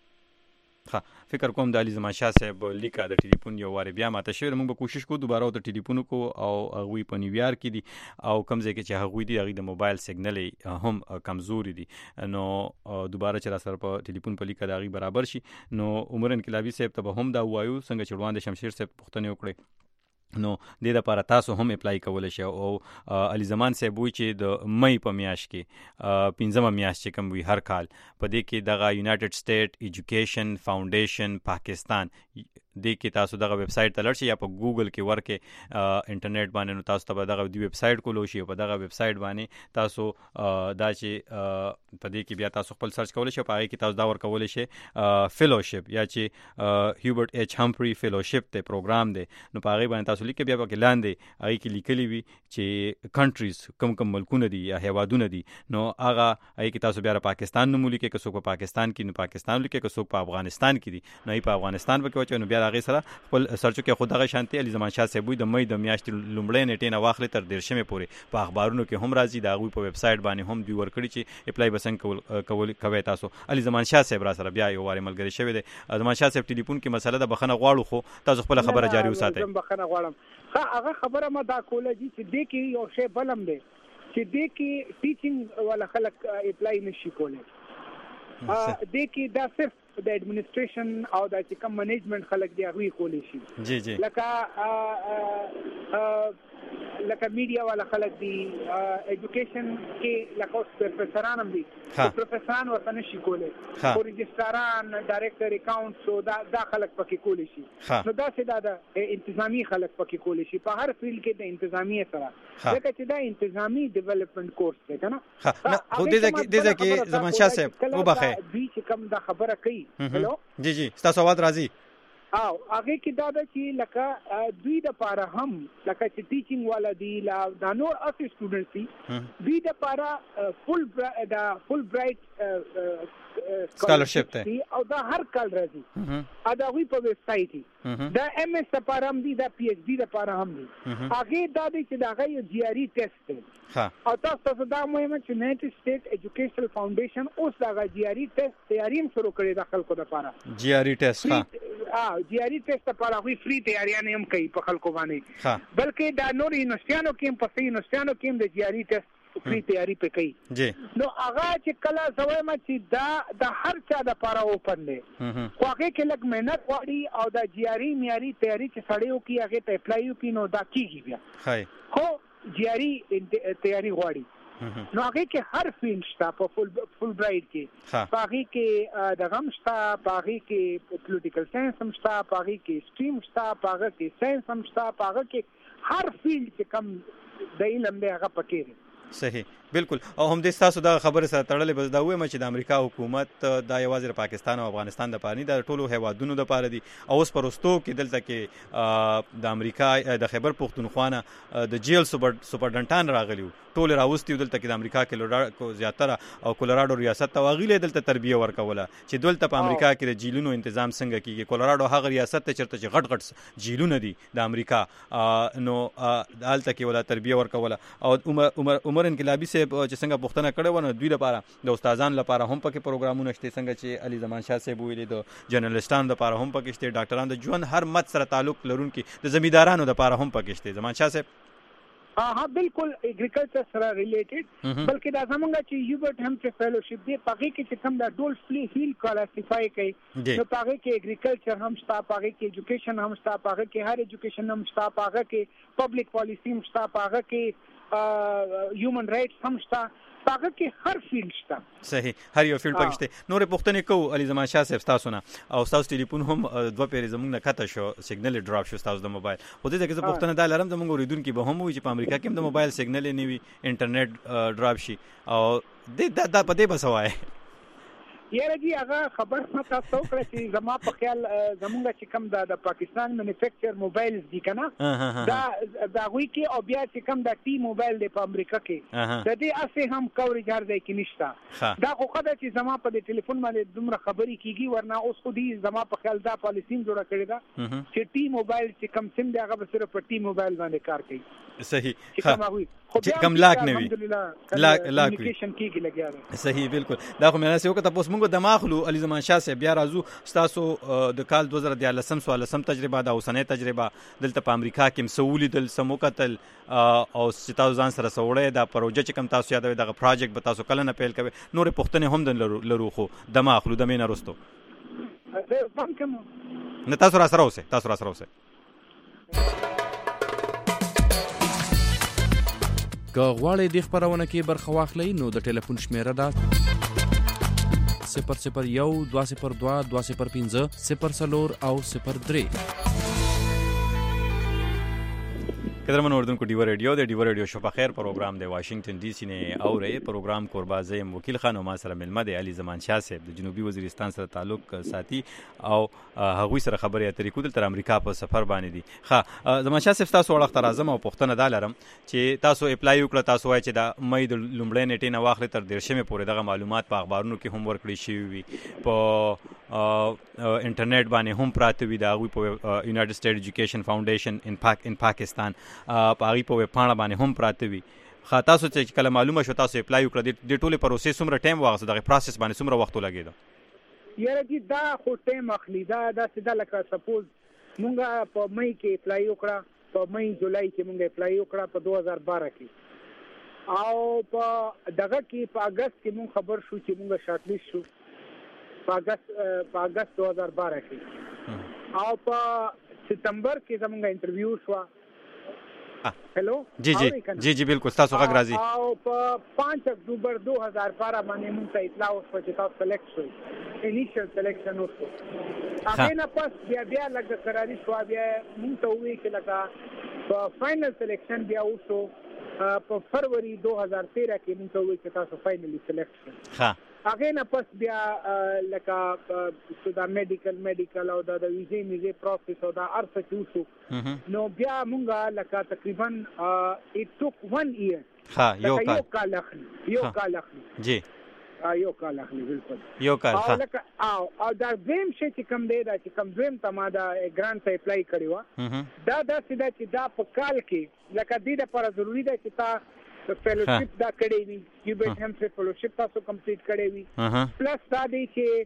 ها فکر کوم د علي زمان شاه صاحب لیکا د ټلیفون یو واره بیا ماته شوی موږ به کوشش کوو دوباره د ټلیفون کو او هغه په نیویارک کې دي او کم ځای کې چې هغه دي هغه د موبایل سیګنل هم کمزوري دي نو دوباره چې را سره په ټلیفون په لیکا دغه برابر شي نو عمر انقلابی صاحب ته هم دا وایو څنګه چې وړاندې شمشیر صاحب پوښتنه وکړي نو د دې لپاره تاسو هم اپلای کولای شئ او علي زمان صاحب وی چې د مې په میاشت کې پنځمه میاشت چې کوم وی هر کال په دې کې دغه یونایټډ سټیټ ایجوکیشن فاونډیشن پاکستان د کې تاسو دغه ویب سټ ته لړ شئ یا په ګوګل کې ورکه انټرنیټ باندې نو تاسو ته دغه دی ویب سټ کولو شي په دغه ویب سټ باندې تاسو دا چې په دې کې بیا تاسو خپل سرچ کولای شئ په هغه کې تاسو دا ور کولای شئ فیلوشپ یا چې هیوبرټ ایچ همفری فیلوشپ ته پروګرام دی نو په هغه باندې تاسو لیکي بیا په لاندې هغه کې لیکلي وي چې کنټریز کوم کوم ملکونه دي یا هیوادونه دي نو هغه هغه کې تاسو بیا پاکستان نوم لیکي که څوک په پاکستان کې نو پاکستان لیکي که څوک په افغانستان کې دي نو په افغانستان کې وچو نو بیا هغه سره خپل سرچو کې خدغه شانتي علي زمان شاه صاحب د مې د میاشتې لومړی نیټه نه واخلې تر دیرشمه پورې په اخبارونو کې هم راځي دا غوي په ویب سټ باندې هم دی ورکړي چې اپلای بسنګ کول کول کوي تاسو علي زمان شاه صاحب را سره بیا یو واره ملګری شوی دی زمان شاه صاحب ټلیفون کې مسله د بخنه غواړو خو تاسو خپل خبره جاری وساتئ بخنه غواړم ها هغه خبره ما دا کوله چې دې کې یو شی بلم دی چې دې کې ټیچینګ ولا خلک اپلای نشي کولای دې کې دا صرف د ایڈمنسټریشن او د کوم منیجمنت خلک دی هغه کولی شي جی جی لکه لکه میډیا والا خلک دی ایجوکیشن کې لکه پروفیسوران هم دي پروفیسوران ورته نشي کولی او رجسټران ډایرکټر اکاونټس او دا د خلک پکې کولی شي نو دا څه د انتظامی خلک پکې کولی شي په هر فیلډ کې د انتظامی سره لکه چې دا انتظامی ډیولپمنٹ کورس دی کنه خو دې دې کې زمان شاه صاحب وبخه دې چې کوم دا خبره کوي هلو جی جی تاسو आवाज راځي او هغه کې دا د چې لکه دوی د پاره هم لکه چې ټیچینګ والا دی لا د نور اف سټوډنټس دي دوی د پاره فل دا فل برایټ سکالرشپ ته او دا هر کال راځي ا دا وی په ویب سټ دا ایم اس لپاره هم دي دا پی ایچ ډی لپاره هم دي هغه دا د چې دا غي جی ار ای ټیسټ ها او تاسو دا مهمه چې یونایټډ سټیټ ایجوکیشنل فاونډیشن اوس دا جی ار ای ټیسټ تیاری شروع کړی د خلکو لپاره جی ار ای ټیسټ ها ا جی ار ای ټیسټ لپاره وی فری تیاریاں هم کوي په خلکو باندې بلکې دا نور یونیورسيانو کې هم په یونیورسيانو کې هم د جی ار ای ټیسټ فری تیاری په کوي جی نو هغه چې کله زویم چې دا د هر چا د لپاره اوپن دی خو هغه کې لږ مهنت غواړي او د جی ار ای معیاري تیاری چې سړیو کې هغه ته اپلای وکړي نو دا کیږي بیا هاي خو جی ار ای تیاری غواړي نو هغه کې هر فیلډ شته په فل فل برایټ کې هغه کې د غم شته هغه کې پولیټیکل ساينس هم شته هغه کې سټریم شته هغه کې ساينس هم شته هغه کې هر فیلډ چې کم د علم دی هغه پکې دی صحیح بالکل او هم د تاسو دا خبره سره تړلې بس دا وایم چې د امریکا حکومت دا یوازې پاکستان او افغانستان د پاره نه د ټولو هیوادونو د پاره دي او اوس پرستو کې دلته کې د امریکا د خیبر پختونخوا نه د جیل سپرډنټان راغلیو ټول راوستي دلته کې د امریکا کې لوړ زیاتره او کولراډو ریاست ته واغله دلته تربیه ورکوله چې دلته په امریکا کې د جیلونو تنظیم څنګه کیږي کولراډو هغه ریاست ته چرته چې غټ غټ جیلونه دي د امریکا نو دلته کې ولا تربیه ورکوله او عمر عمر انقلابی صاحب چې څنګه پوښتنه کړې و نو دوی لپاره د استادان لپاره هم پکې پروګرامونه شته څنګه چې علي زمان شاه صاحب ویلي د جرنالستانو لپاره هم پکې شته ډاکټرانو د ژوند هر مت سره تعلق لرونکي د زمیندارانو لپاره هم پکې شته زمان شاه صاحب ها بالکل اګریکلچر سره ریلیټډ بلکې دا زمونږ چې یوبرټ همفری فیلوشپ دی پاره کې چې کوم دا ډول فلی فیل کلاسیفای کوي نو پاره کې اګریکلچر هم شته پاره کې ایجوکیشن هم شته پاره کې هر ایجوکیشن هم شته پاره کې پبلک پالیسی هم شته پاره کې هیومن رائټس هم شته هغه کې هر فیلډ شته صحیح هر یو فیلډ پکې شته. نور پوښتنې کوو علي زمان شاه صاحب تاسو نه او تاسو ټلیفون هم دوه پیری زموږ نه کته شو سیګنل ډراپ شو تاسو د موبایل خو دې کې پوښتنه دا لرم زموږ اوریدونکو به هم وي چې په امریکا کې هم د موبایل سیګنل نه وي انټرنیټ ډراپ شي او دې دا په دې بسوای یاره جی هغه خبر ما تاسو کړی چې زما په خیال زمونږ چې کوم د پاکستان مینوفیکچر موبایلز دي کنه دا دا وی کې او بیا چې کوم د ټي موبایل دی په امریکا کې د دې اسه هم کوریج هر ځای کې نشته. دا خو خدای چې زما په ټلیفون باندې دومره خبرې کیږي ورنه اوس خو دې زما په خیال دا پالیسی جوړه کړی دا چې ټي موبایل چې کوم سیم دی هغه صرف په ټي موبایل باندې کار کوي. صحیح چې کم لاک نه وي لاک لاک کمیونیکیشن کیږي لګیا. صحیح بالکل. دا خو مې نه سوکه تاسو موږ د ماخلو علي زمان شاه صاحب بیا راځو تاسو د کال دوه زره دیارلسم سوالسم تجربه دا اوسنۍ تجربه دلته په امریکا کې مسولي دل سموکتل او تاسو ځان سره سوړې دا پروژه چې کم تاسو یادوي دغه پروجیکټ به تاسو کله نه پیل کوي نور پښتنه هم د لرو خو د ماخلو د مینه رستو نه تاسو را سره اوسه تاسو را سره اوسه که غواړئ د خبرونه کې برخه واخلئ نو د ټلیفون شمیره ده صفر صفر یو دوه صفر دوه دوه صفر پنځه صفر څلور او صفر درې. قدرمن اردوونکو ډیو ریډیو د ډیو ریډیو شو په خیر پروګرام د واشنگټن ډي سي نه اورې پروګرام قربازي وکیل خان او ما سره ملمه دی علي زمان شاه صاحب د جنوبي وزیرستان سره تعلق ساتي او هغوی سره خبرې اترې کول تر امریکا په سفر باندې دي. ښه زمان شاه صاحب تاسو وړاندې راځم او پوښتنه دا لرم چې تاسو اپلای وکړه تاسو وایي چې د مې د لومړۍ نیټې نه واخلې تر دیرشمې پورې دغه معلومات په اخبارونو کې هم ورکړي شوي وي په انټرنیټ باندې هم پراته وي د هغوی په یونایټډ سټیټ ایجوکیشن فاونډیشن ان پاک ان پاکستان په هغې په ویب پاڼه باندې هم پراته وي. ښه تاسو چې کله معلومه شو تاسو اپلای وکړه د ټولې پروسې څومره ټایم واخیسته دغه پروسس باندې څومره وخت ولګېده؟ یاره جي دا خو ټایم اخلي دا داسې ده لکه سپوز مونږ په مئی کې اپلای وکړه په مئی جولای کې مونږ اپلای وکړه په دوه هزار بارہ کې او په دغه کې په اگست کې مونږ خبر شو چې مونږ شارټ لیست شو په اگست په اگست دوه هزار بارہ کې او په ستمبر کې زمونږ انټرویو شو. हेलो जी जी जी जी बिल्कुल تاسو غږ راځي او په پانچ اکتوبر دو هزار بارہ باندې موږ ته اطلاع وشوه چې تاسو سلیکټ شوئ انیشل سلیکشن وشو. هغه نه پس بیا بیا لږ قراري شو بیا موږ ته وی چې لکه په فائنل سلیکشن بیا وشو په فروری دو هزار تیرہ کې موږ ته وی چې تاسو فائنلی سلیکټ شوئ. ها هغه نه پس بیا لکه دا میډیکل میډیکل او دا د ویزې میزې پروسس او دا ارڅ چوشو نو بیا مونږه لکه تقریبا it took one year. ها یو کال یو کال اخلي یو کال اخلي جی یو کال اخلي بالکل یو کال ها لکه او او دا زم شي چې کم دی دا چې کم زم ته ما دا ګرانټ ته اپلای کړی و دا دا سیده چې دا په کال کې لکه دې لپاره ضروری ده چې تا فیلوشپ دا کړی وي کیوبیټ هم څه فیلوشپ تاسو کمپلیټ کړی وي پلس دا دی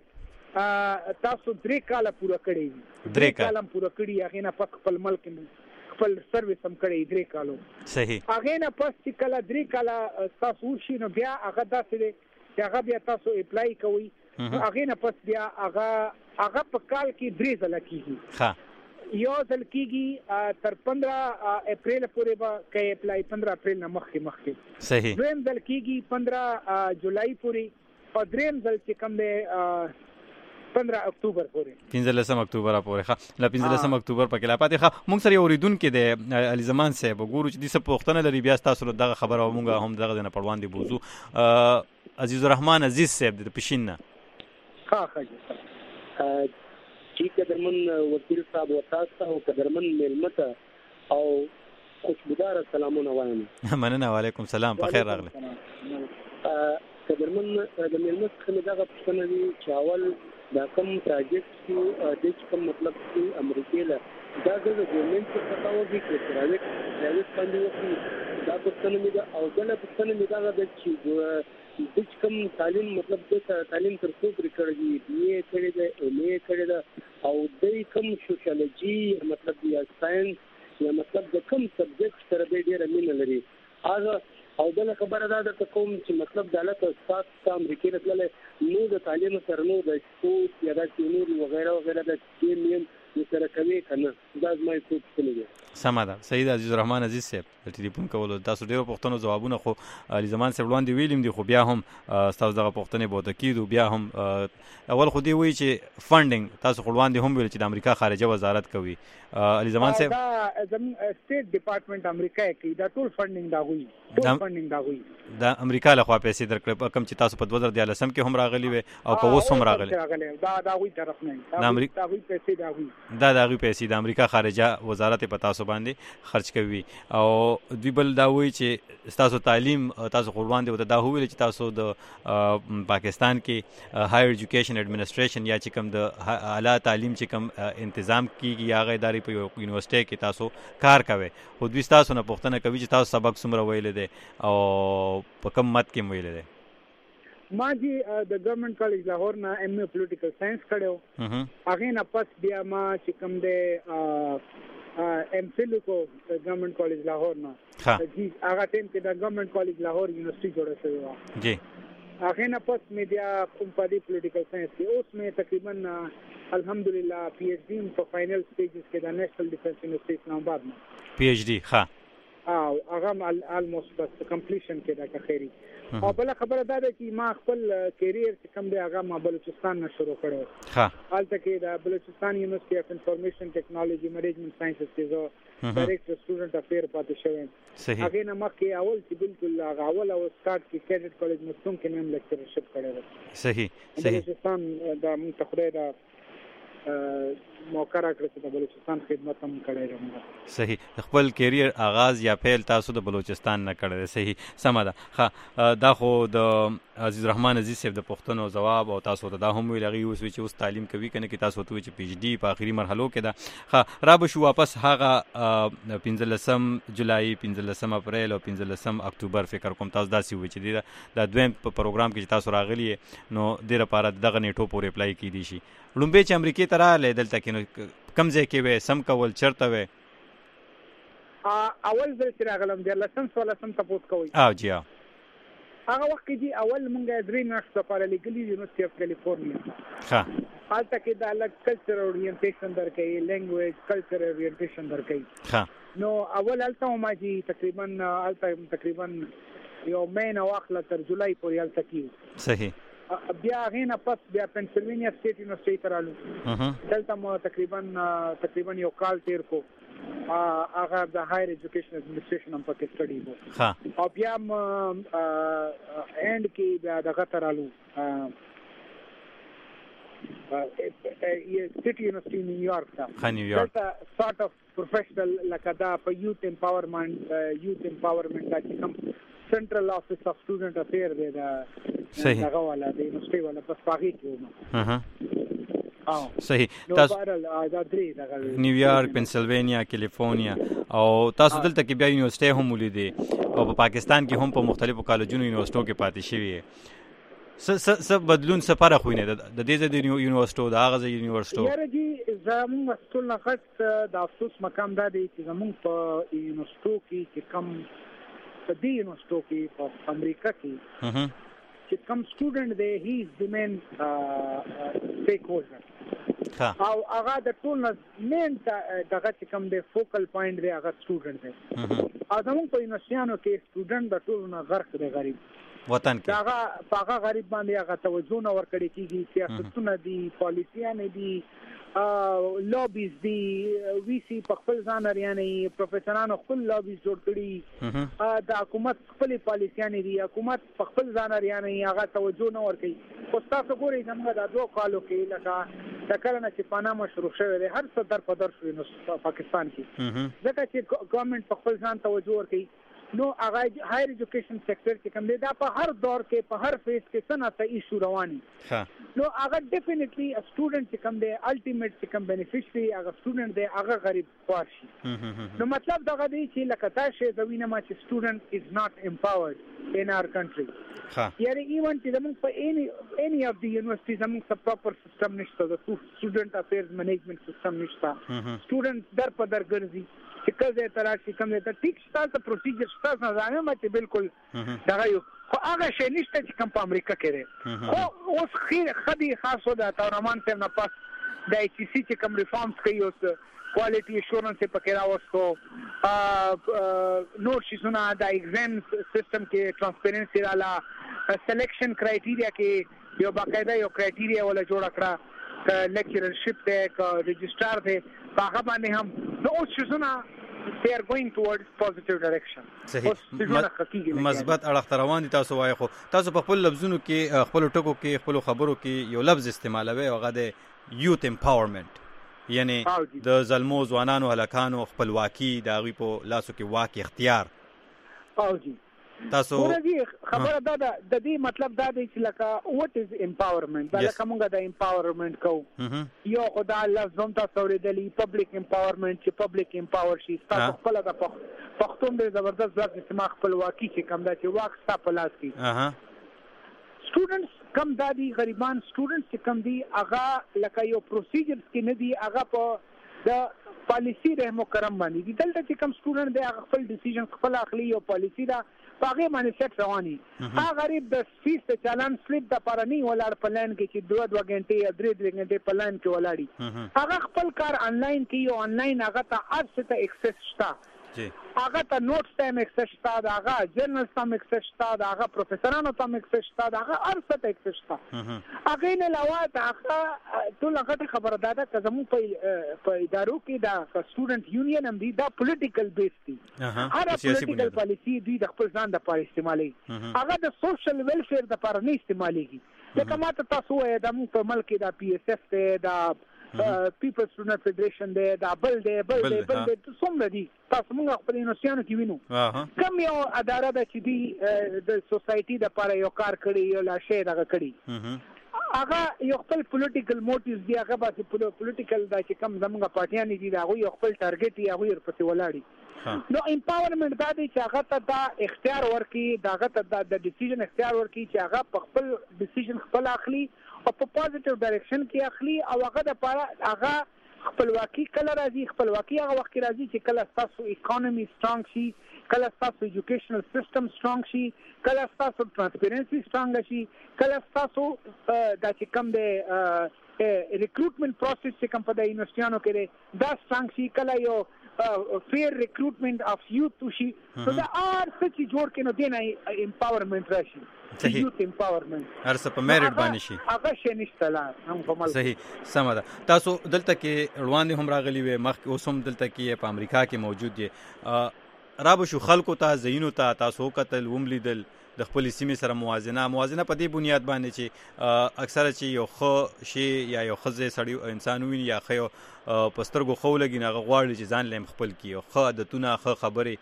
چې تاسو درې کاله پوره کړی وي درې کاله پوره کړی هغه نه پک خپل ملک خپل سرویس هم کړی درې کالو صحیح هغه نه پس چې کله درې کاله تاسو شي نو بیا هغه داسې دی چې هغه بیا تاسو اپلای کوئ هغه نه پس بیا هغه هغه په کال کې درې ځله کیږي. ها یو ځل کېږي تر پندرہ اپریل پورې به کې اپلای پندرہ اپریل نه مخکې مخکې صحیح دویم ځل کېږي پندرہ جولای پورې او دریم ځل چې کوم دی پندرہ اکتوبر پورې پنځلسم اکتوبر پورې. ښه له پنځلسم اکتوبر پکې لا پاتې. ښه موږ سره یو اوریدونکو دی علي زمان صاحب ګورو چې دې څه پوښتنه لري بیا تاسو دغه خبره موږ هم دغه نه پړوان دی بوزو. عزیز الرحمن عزیز صاحب د پښین نه ښه ښه چې قدرمن وکیل صاحب او تاسو او قدرمن ملمته او خوشبودار سلامونه وایم. مننه وعلیکم سلام په خیر راغله. قدرمن د ملمت خلک دغه پښتنه دي چې اول دا کوم پروجیکټ چې د کوم مطلب چې امریکا له دا د ګورنمنت څخه تاوږي چې پرایویټ پرایویټ باندې وکړي دا پښتنه دي او بل پښتنه دي دا د چې د کوم تعلیم مطلب د تعلیم تر څو پرې کړی دی یې کړی دی یې کړی دی او د کوم سوشیالوجي مطلب یا ساينس یا مطلب د کوم سبجیکټ سره ډېر مینه لري هغه او بل خبره ده د کوم چې مطلب د حالت استاد د امریکا راتلل نو د تعلیم سره نو د سپورت یا د نور وغیرہ وغیرہ د ټیم سره کوي کنه دا زما څه څه دی. سمه ده. صحیح ده عزیز الرحمن عزیز صاحب د ټلیفون کولو تاسو ډیرو پوښتنو ځوابونه خو علي زمان صاحب وړاندې ویلم دي، خو بیا هم تاسو دغه پوښتنې به وتکیدو. بیا هم اول خو دی وی چې فنډینګ تاسو خو وړاندې هم ویل چې د امریکا خارجه وزارت کوي. علي زمان صاحب دا زموږ سټیټ ډپارټمنټ امریکا کوي، دا ټول فنډینګ دا وی ټول فنډینګ دا وی دا امریکا له خوا پیسې درکړل کوم چې تاسو په دوه زره دیارلسم کې هم راغلي وي او که اوس هم راغلي دا دا وی طرف نه دا امریکا وی پیسې دا وی دا دا وی پیسې د امریکا خارجه وزارت په تاسو باندې خرج کوي. او دوی بل دا وی چې تاسو تعلیم تاسو قربان دي دا ویل چې تاسو د پاکستان کې هایر ایجوکیشن ایڈمنسټریشن یا چې کوم د اعلی تعلیم چې کوم تنظیم کیږي یا غیر اداري په یونیورسيټي کې تاسو کار کوي. خو دوی تاسو نه پوښتنه کوي چې تاسو سبق څومره ویل دي او په کوم مت کې ویل دي. ما جی د ګورنمنت کالج لاهور نه ایم اے پولیټیکل ساينس کړو. هغه نه پس بیا ما چې کوم د ایم فل کو ګورنمنت کالج لاهور نه جی هغه ټیم کې د ګورنمنت کالج لاهور یونیورسيټي جوړه شوی و جی. هغه نه پس مې بیا کوم په دې پولیټیکل ساينس کې اوس مې تقریبا الحمدلله پی ایچ ڈی په فائنل سټیجز کې د نېشنل ډیفنس یونیورسيټي اسلام آباد نه پی ایچ ڈی ښه او هغه آلموست بس کمپلیشن کې دا خیری. او بل خبره دا ده چې ما خپل کیریر چې کوم دی هغه ما بلوچستان نه شروع کړو. ها حالته کې د بلوچستان یونیورسيټي اف انفارمیشن ټیکنالوژي منیجمنت ساينسز کې زه ډایریکټر سټوډنټ افیر پاتې شوم. صحیح. هغه نه مخکې اول چې بالکل هغه اول او سٹارټ کې کیډټ کالج مستون کې نیم لیکچرشپ کړو. صحیح صحیح. بلوچستان د منتخبه دا موقع راکړه چې د بلوچستان خدمت هم کړی یم. صحیح. خپل کیریر آغاز یا پیل تاسو د بلوچستان نه کړی. صحیح سمه ده. ښه دا خو د عزیز الرحمن عزیز صاحب د پوښتنو ځواب او تاسو ته دا هم ویل هغه اوس چې اوس تعلیم کوي کنه کې تاسو ته چې پی ایچ ډی په اخري مرحلو کې ده. ښه را به شو واپس هغه پنځلسم جولای پنځلسم اپریل او پنځلسم اکتوبر فکر کوم تاسو داسې وی چې دا دویم په پروګرام کې تاسو راغلی نو ډیره پاره دغه نیټو پورې اپلای کیدی شي. لومبه چې امریکای ته راغله دلته کې کم ځای کې وې سم کول چرته وې اول ځل چې راغلم د لسم سولسم تاسو کوي او جی هغه وخت کې اول مونږه درې میاشتې لپاره لګلې یونیورسيټي اف کیلیفورنیا ښه حالته کې د الګ کلچر اورینټیشن درکې لینګویج کلچر اورینټیشن درکې. ښه نو اول الته ما جی تقریبا الته تقریبا یو مینه واخله تر جولای پورې الته کې. صحیح. بیا غینه پس بیا پنسلوینیا سټیټ یونیورسيټي ترالو دلته مو تقریبا تقریبا یو کال تیر کو هغه د هایر ایجوکیشن ایڈمنسټریشن هم پکې سټډي وو. ها او بیا م اند کې بیا دغه ترالو سټي یونیورسيټي نیویارک ته ها نیویارک دلته سارت اف پروفیشنل لکه دا په یوت امپاورمنت یوت امپاورمنت دا چې کوم سنټرل افیس اف سټوډنټ افیر دی دا صحیح هغه ولا د یونیورسيټي ولا پس پاګی کېو. ها صحیح. تاسو نیویارک پنسلوینیا کیلیفورنیا او تاسو دلته کې بیا یونیورسيټي هم ولیدې او په پاکستان کې هم په مختلفو کالجونو یونیورسيټو کې پاتې شوی. س س بدلون څه فرق ویني د دې ځای د یونیورسيټو د هغه ځای یونیورسيټو؟ یاره جی زموږ مسؤل نقص د افسوس مقام دا دی چې زموږ په یونیورسيټو کې چې کم په دې یونیورسيټو کې په امریکا کې چې کم سټوډنټ دی هی از د مین سټیک هولډر او هغه د ټول مین دغه چې کم دی فوکل پوینټ دی هغه سټوډنټ دی. او زموږ په یونیورسيټانو کې سټوډنټ د ټول نه غرق دی غریب وطن کې هغه هغه غریب باندې هغه توجه نه ورکړي کیږي. سیاستونه دي پالیسیانه دي لابیز دی وی سی په خپل ځان لري پروفیسورانو خپل لابیز جوړ کړي د حکومت خپل پالیسیانه دي حکومت په خپل ځان لري هغه توجه نه ورکړي. خو تاسو ګورئ زموږ د دوه کالو کې لکه د کله چې پاناما شروع شوه دی هر څه در په در شوی نو پاکستان کې ځکه چې ګورنمنت په خپل ځان توجه ورکړي نو هغه هایر ایجوکیشن سېکټر کې کوم دی دا په هر دور کې په هر فیز کې څه نه څه ایشو رواني. نو هغه ډیفینیټلی ا سټوډنټ چې کوم دی الټیمیټ چې کوم بینیفیشري هغه سټوډنټ دی هغه غریب خوار شي. نو مطلب دا دی چې لکه تاسو د وینه ما چې سټوډنټ از ناٹ امپاورډ ان اور کنټری. یاره ایون چې زموږ په اني اني اف دی یونیورسيټي زموږ څه پراپر سیستم نشته د سټوډنټ افیرز منیجمنت سیستم نشته. سټوډنټ در په در ګرځي چې کله تراشي کوم ته ټیک شته پروسیجر شته نه ما چې بالکل دا یو خو هغه شی نشته چې کوم په امریکا کې دی. خو اوس خیر خدي خاصو د تورمان ته نه پاس د آی سی سی چې کوم ریفارمز کوي اوس کوالټي ایشورنس په کې راوستو نور شیزونه د ایگزام سیستم کې ترانسپیرنسي رااله سلیکشن کرایټیریا کې یو باقاعده یو کرایټیریا ولا جوړ کړه لیکچرشپ ته رجسترار ته هغه باندې هم نو اوس شیزونه they are going towards positive direction. صحیح مثبت اړخ روان دي. تاسو وایي خو تاسو په خپل لفظونو کې خپل ټکو کې خپل خبرو کې یو لفظ استعمالوي هغه د یوت امپاورمنت، یعنی د زلمو ځوانانو هلکانو خپلواکي د هغوی په لاسو کې واک اختیار. او جی تاسو خبره دا ده د دې مطلب دا دی چې لکه what is empowerment دا لکه موږ د empowerment کو یو خدا لفظ هم تاسو اورېدلی public empowerment چې public empower شي تاسو خپل د پښتون د زبردست ځواک استعمال خپلواکي چې کوم دا چې واک تاسو په لاس کې سټوډنټس کم دادي غریبان سټوډنټس چې کم دي هغه لکه یو پروسیجرز کې نه دي هغه په د پالیسی رحم کرم باندې دي. دلته چې کم سټوډنټ دی هغه خپل ډیسیژن خپل اخلي او پالیسی دا هغه باندې سیټ رواني. هغه غریب د فیس ته چالان سلیپ د پرانی ولاړ پلان کې چې دوه دوه غنټې یا درې درې غنټې پلان کې ولاړی هغه خپل کار انلاین کوي او انلاین هغه ته ارڅ ته ایکسس شته هغه ته نوټس ته ایکسس شته هغه جرنل ته ایکسس شته هغه پروفیسورانو ته ایکسس شته هغه ارڅ ته ایکسس شته هغه نه علاوه هغه ټول هغه خبره ده چې زموږ په په ادارو کې دا سټوډنټ یونین هم دي دا پولیټیکل بیس دي هر پولیټیکل پالیسی دوی د خپل ځان د پاره استعمالي هغه د سوشل ویلفیر د لپاره نه استعماليږي. لکه ماته تاسو وایي د موږ په ملک کې دا پی ایس ایف ته دا پیپلز سټوډنټ فیډریشن دی دا بل دی بل دی بل دی څومره دي تاسو موږ خپل یونیورسيانو کې وینو کوم یو اداره ده چې دی د سوسايټي د لپاره یو کار کړی یو لا شی دغه کړی هغه یو خپل پولیټیکل موټیوز دی هغه به پولیټیکل دا چې کوم زموږ پارټیان دي دا یو خپل ټارګټ یې هغه ورپسې ولاړی. نو امپاورمنت دا دی چې هغه ته دا اختیار ورکړي داغه ته د ډیسیژن اختیار ورکړي چې هغه په خپل ډیسیژن خپل اخلي او په پوزټیو ډایرکشن کې اخلي او هغه د لپاره هغه خپلواکي کله راځي خپلواکي هغه وخت راځي چې کله تاسو اکانومي سترونګ شي کله تاسو ایجوکیشنل سیستم سترونګ شي کله تاسو ترانسپیرنسي سترونګ شي کله تاسو دا چې کوم دی ریکروټمنټ پروسس چې کوم په د یونیورسيانو کې دا سترونګ شي کله یو fair recruitment of youth to she so there are such جوړ کې نو دینه empowerment راشي youth empowerment هر څه په میریټ باندې شي هغه شي نشته لا هم په ملک صحیح سم ده. تاسو دلته کې روان دي هم راغلي وي مخکې اوس هم دلته کې په امریکا کې موجود دي رابو شو خلکو ته زینو ته تاسو قتل وملیدل د خپل سیمې سره موازنه موازنه په دې بنیاد باندې چې اکثره چې یو خو شی یا یو خزه سړی انسان ویني یا خو پسترګو خو لګي نه غواړي چې ځان لیم خپل کیو خو عادتونه خو خبره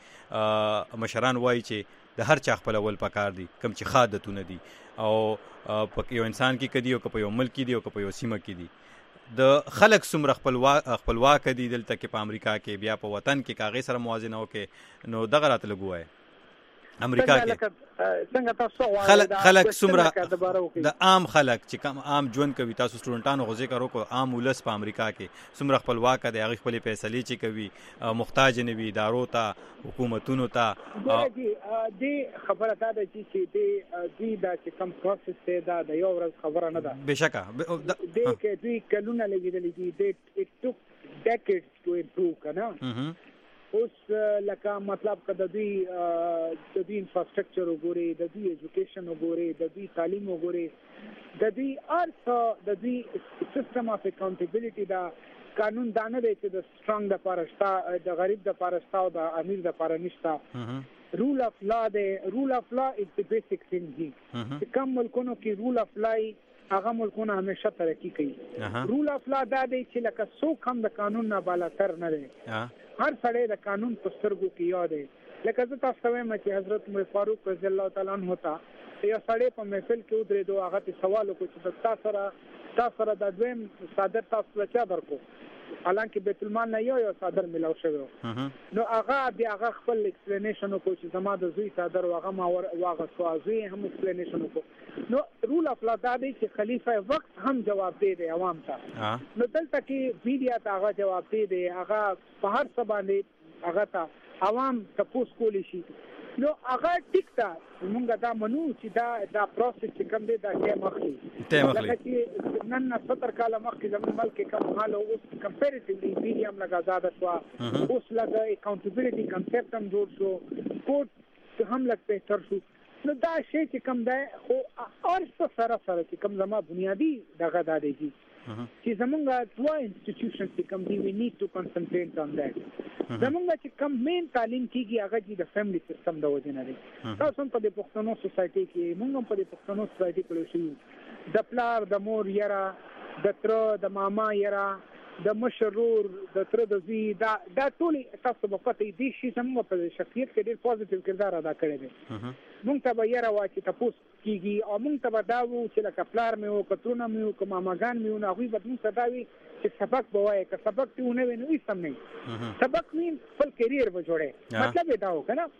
مشران وایي چې د هر چا خپل اول پکار دي کم چې خادتونه دي او په یو انسان کې کدی او په یو ملک کې دی او په یو سیمه کې دی د خلک سمره خپلواک خپلواک دي دلته کې په امریکا کې بیا په وطن کې کاغې سره موازنه وکي نو دغه راته لګوي امریکا کې څنګه تاسو خلک خلک سمره د عام خلک چې کوم عام ژوند کوي تاسو سټوډنټانو غوځي کارو کو عام ولس په امریکا کې سمره خپلواک دي هغه خپل فیصله چې کوي محتاج نه وي ادارو ته حکومتونو ته دې خبره ده چې دې دې دا چې کوم پروسس ته دا د یو ورځ خبره نه ده بشکه دې کې دې کلونه لګیدلې دي دې it took decades to improve کنه اوس لکه مطلب کده دی د دې انفراستراکچر وګوري د دې ایجوکیشن وګوري د دې تعلیم وګوري د دې ارث د دې سیستم اف اکاونټیبিলিټي دا قانون دانه دی چې د سترونګ د پارستا د غریب د پارستا او د امیر د پاره نشتا رول اف لا دی رول اف لا از د بیسیک ثینګ دی کوم ملکونو کې رول اف لا هغه ملکونه همیشه ترقی کوي رول اف لا دا دی چې لکه څوک هم د قانون نه بالاتر نه دی هر سړی د قانون په سترګو کې یاد دی لکه زه تاسو وایم چې حضرت عمر فاروق رضی الله تعالی عنہ ته یو سړی په محفل کې ودرېدو هغه ته سوال وکړ چې تاسو سره تاسو سره د دویم صادر تاسو چا درکو حالانکه بیت المال نه یو یو صادر ملاو شوی نو هغه بیا هغه خپل ایکسپلینیشن وکړ چې زما د زوی صادر هغه ما واغه سوازي هم ایکسپلینیشن وکړ نو رول اف لا دا دی چې خلیفہ وقت هم جواب دی دی عوام ته نو دلته کې میډیا ته هغه جواب دی دی هغه په هر څه باندې هغه ته عوام تاسو کولی شي نو هغه ټیک تا موږ دا منو چې دا دا پروسس چې کوم دی دا ټیم اخلي ټیم اخلي لکه چې نن نه ستر کاله مخکې زموږ ملک کوم حال او اوس کمپیریټیولی میډیم لګا زیاده شو اوس لګا اکاونټیبিলিټي کنسپټ هم جوړ شو کوټ هم لګ بهتر شو نو دا شی چې کوم دی خو اور سره سره چې کوم زما بنیادی دغه دا دی چې زمونږ دوه انسټیټیوشنز چې کوم دی وی نیډ ټو کنسنټریټ آن دیٹ زمونږ چې کوم مین تعلیم کیږي هغه چې د فیملی سیستم د وجه نه دی تاسو په د پښتنو سوسایټي کې موږ په د پښتنو سوسایټي کې شو د پلار د مور یرا د تر د ماما یرا د مشرور د تر د زی دا دا ټول تاسو په پته دي چې زموږ په شخصیت کې ډېر پوزټیو کردار ادا کړی دی مونږ ته به یره وا چې تاسو کیږي او مونږ ته به دا وو چې لکه پلار مې او کترونه مې او ماماګان مې او هغه به مونږ ته دا وي چې سبق به وایي که سبق ته ونه ویني سم نه سبق مين خپل کیریر به جوړه مطلب دا و کنه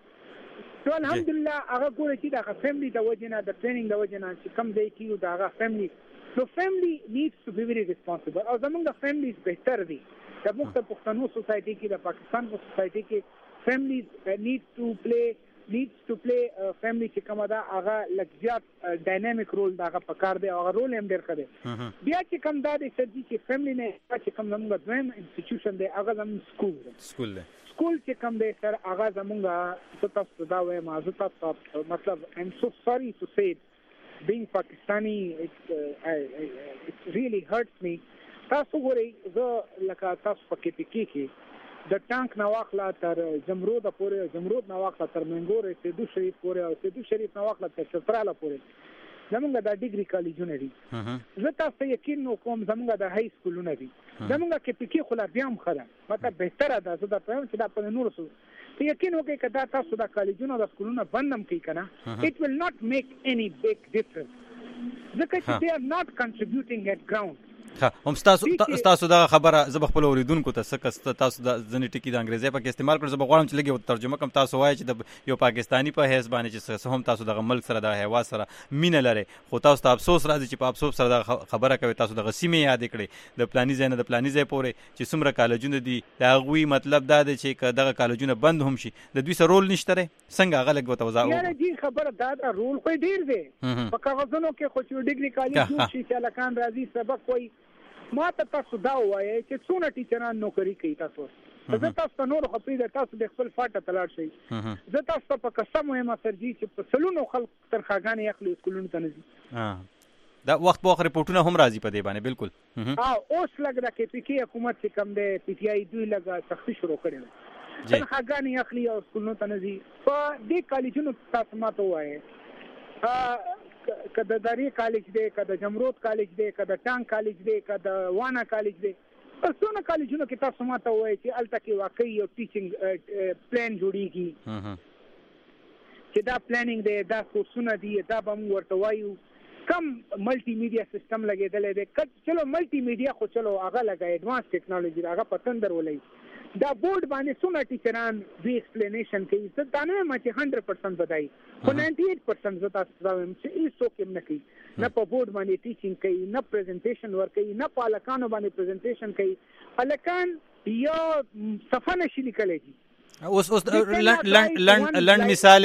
تو الحمدلله هغه ګوره چې دا فیملی د وجنه د ټریننګ د وجنه چې کم دی کیو دا هغه فیملی So family needs to be very responsible. او زمونږ د فیملیز بهتر دي د موږ د پښتنو سوسایټي کې د پاکستان په سوسایټي کې فیملیز نیډ ټو پلی نیډز ټو پلی فیملی چې کومه ده هغه لږ زیات ډاینامیک رول دا هغه پکار دی هغه رول هم ډېر ښه دی بیا چې کوم دا دی چې فیملی نه چې کوم زمونږ دویم انسټیټیوشن دی هغه زمونږ سکول دی سکول دی سکول چې کوم دی سر هغه زمونږ زه تاسو دا وایم زه تاسو مطلب آی ایم سو سوري ټو سے being Pakistani, it, uh, I, I, it really hurts me. تاسو ګورئ زه لکه تاسو په کې پکې کې د ټانک نه واخله تر جمرود پورې جمرود نه واخله تر منګور سیدو شریف پورې او سیدو شریف نه واخله تر چتراله پورې زمونږ د ډیګري کالجونه دي زه تاسو یقین کوم زمونږ د های سکولونه دي زمونږ کې پکې خو لا بیا هم ښه مطلب بهتره ده زه دا پوهیم چې دا په نورو څه ته یقین وکړئ که دا تاسو د کالجونو د سکولونه بند هم کوي که نه it will not make any big difference ځکه چې they are not contributing at ground ها هم تاسو تاسو دا خبره زب خپل اوریدونکو ته څه تاسو د ځنې ټکی د انګریزي په کې استعمال کړو زب غواړم چې لګي ترجمه کوم تاسو وایي چې د یو پاکستانی په حساب باندې چې هم تاسو د ملک سره د هوا سره مینه لري خو تاسو ته افسوس راځي چې په افسوس سره د خبره کوي تاسو د غسیمه یاد کړئ د پلاني ځای نه د پلاني ځای پورې چې څومره کالجونه دي دا غوي مطلب دا دی چې دغه کالجونه بند هم شي د دوی سره رول نشته څنګه هغه لګ وته وځاو یاره جی خبره دا دا رول خو ډیر دی په کاغذونو کې خو چې ډیګري کالج جوړ شي چې لکان راځي سبق کوي ما ته تاسو دا وایي چې څونه ټیچران نوکری کوي تاسو زه تاسو نور خو پیدا تاسو د خپل فاټه تلاړ شي زه تاسو په قسم وایم سرجی چې په سلونو خلک ترخاګانې اخلي سکولونو ته نزي دا وخت په وخت ریپورتونه هم راځي په دې باندې بالکل ها اوس لګ دا کې پی کې حکومت چې کم دی پی ټی آی دوی لګ سختی شروع کړي ترخاګانې اخلي او سکولونو ته نزي په دې کالجونو تاسو ماته وایي کده داری کالج دی کده جمرود کالج دی کده ټانک کالج دی کده وانا کالج دی څونه کالجونو کې تاسو ماته وایي چې الته کې واقعي یو ټیچینګ پلان جوړیږي چې دا پلانینګ دی دا کورسونه دي دا به موږ ورته وایو کم ملټي میډیا سیستم لګېدلی دی چلو ملټي میډیا خو چلو هغه لګه ایډوانس ټیکنالوژي هغه په تندر ولې دا بورډ باندې څونه ټیچران دوی ایکسپلینیشن کوي زه دا نه وایم چې هنډرډ پرسنټ بدایي خو ناینټي ایټ پرسنټ زه تاسو ته وایم چې هېڅوک هم نه کوي نه په بورډ باندې ټیچینګ کوي نه پریزنټیشن ورکوي نه په هلکانو باندې پریزنټیشن کوي هلکان یو صفحه نشي لیکلی دي اوس اوس لنډ مثال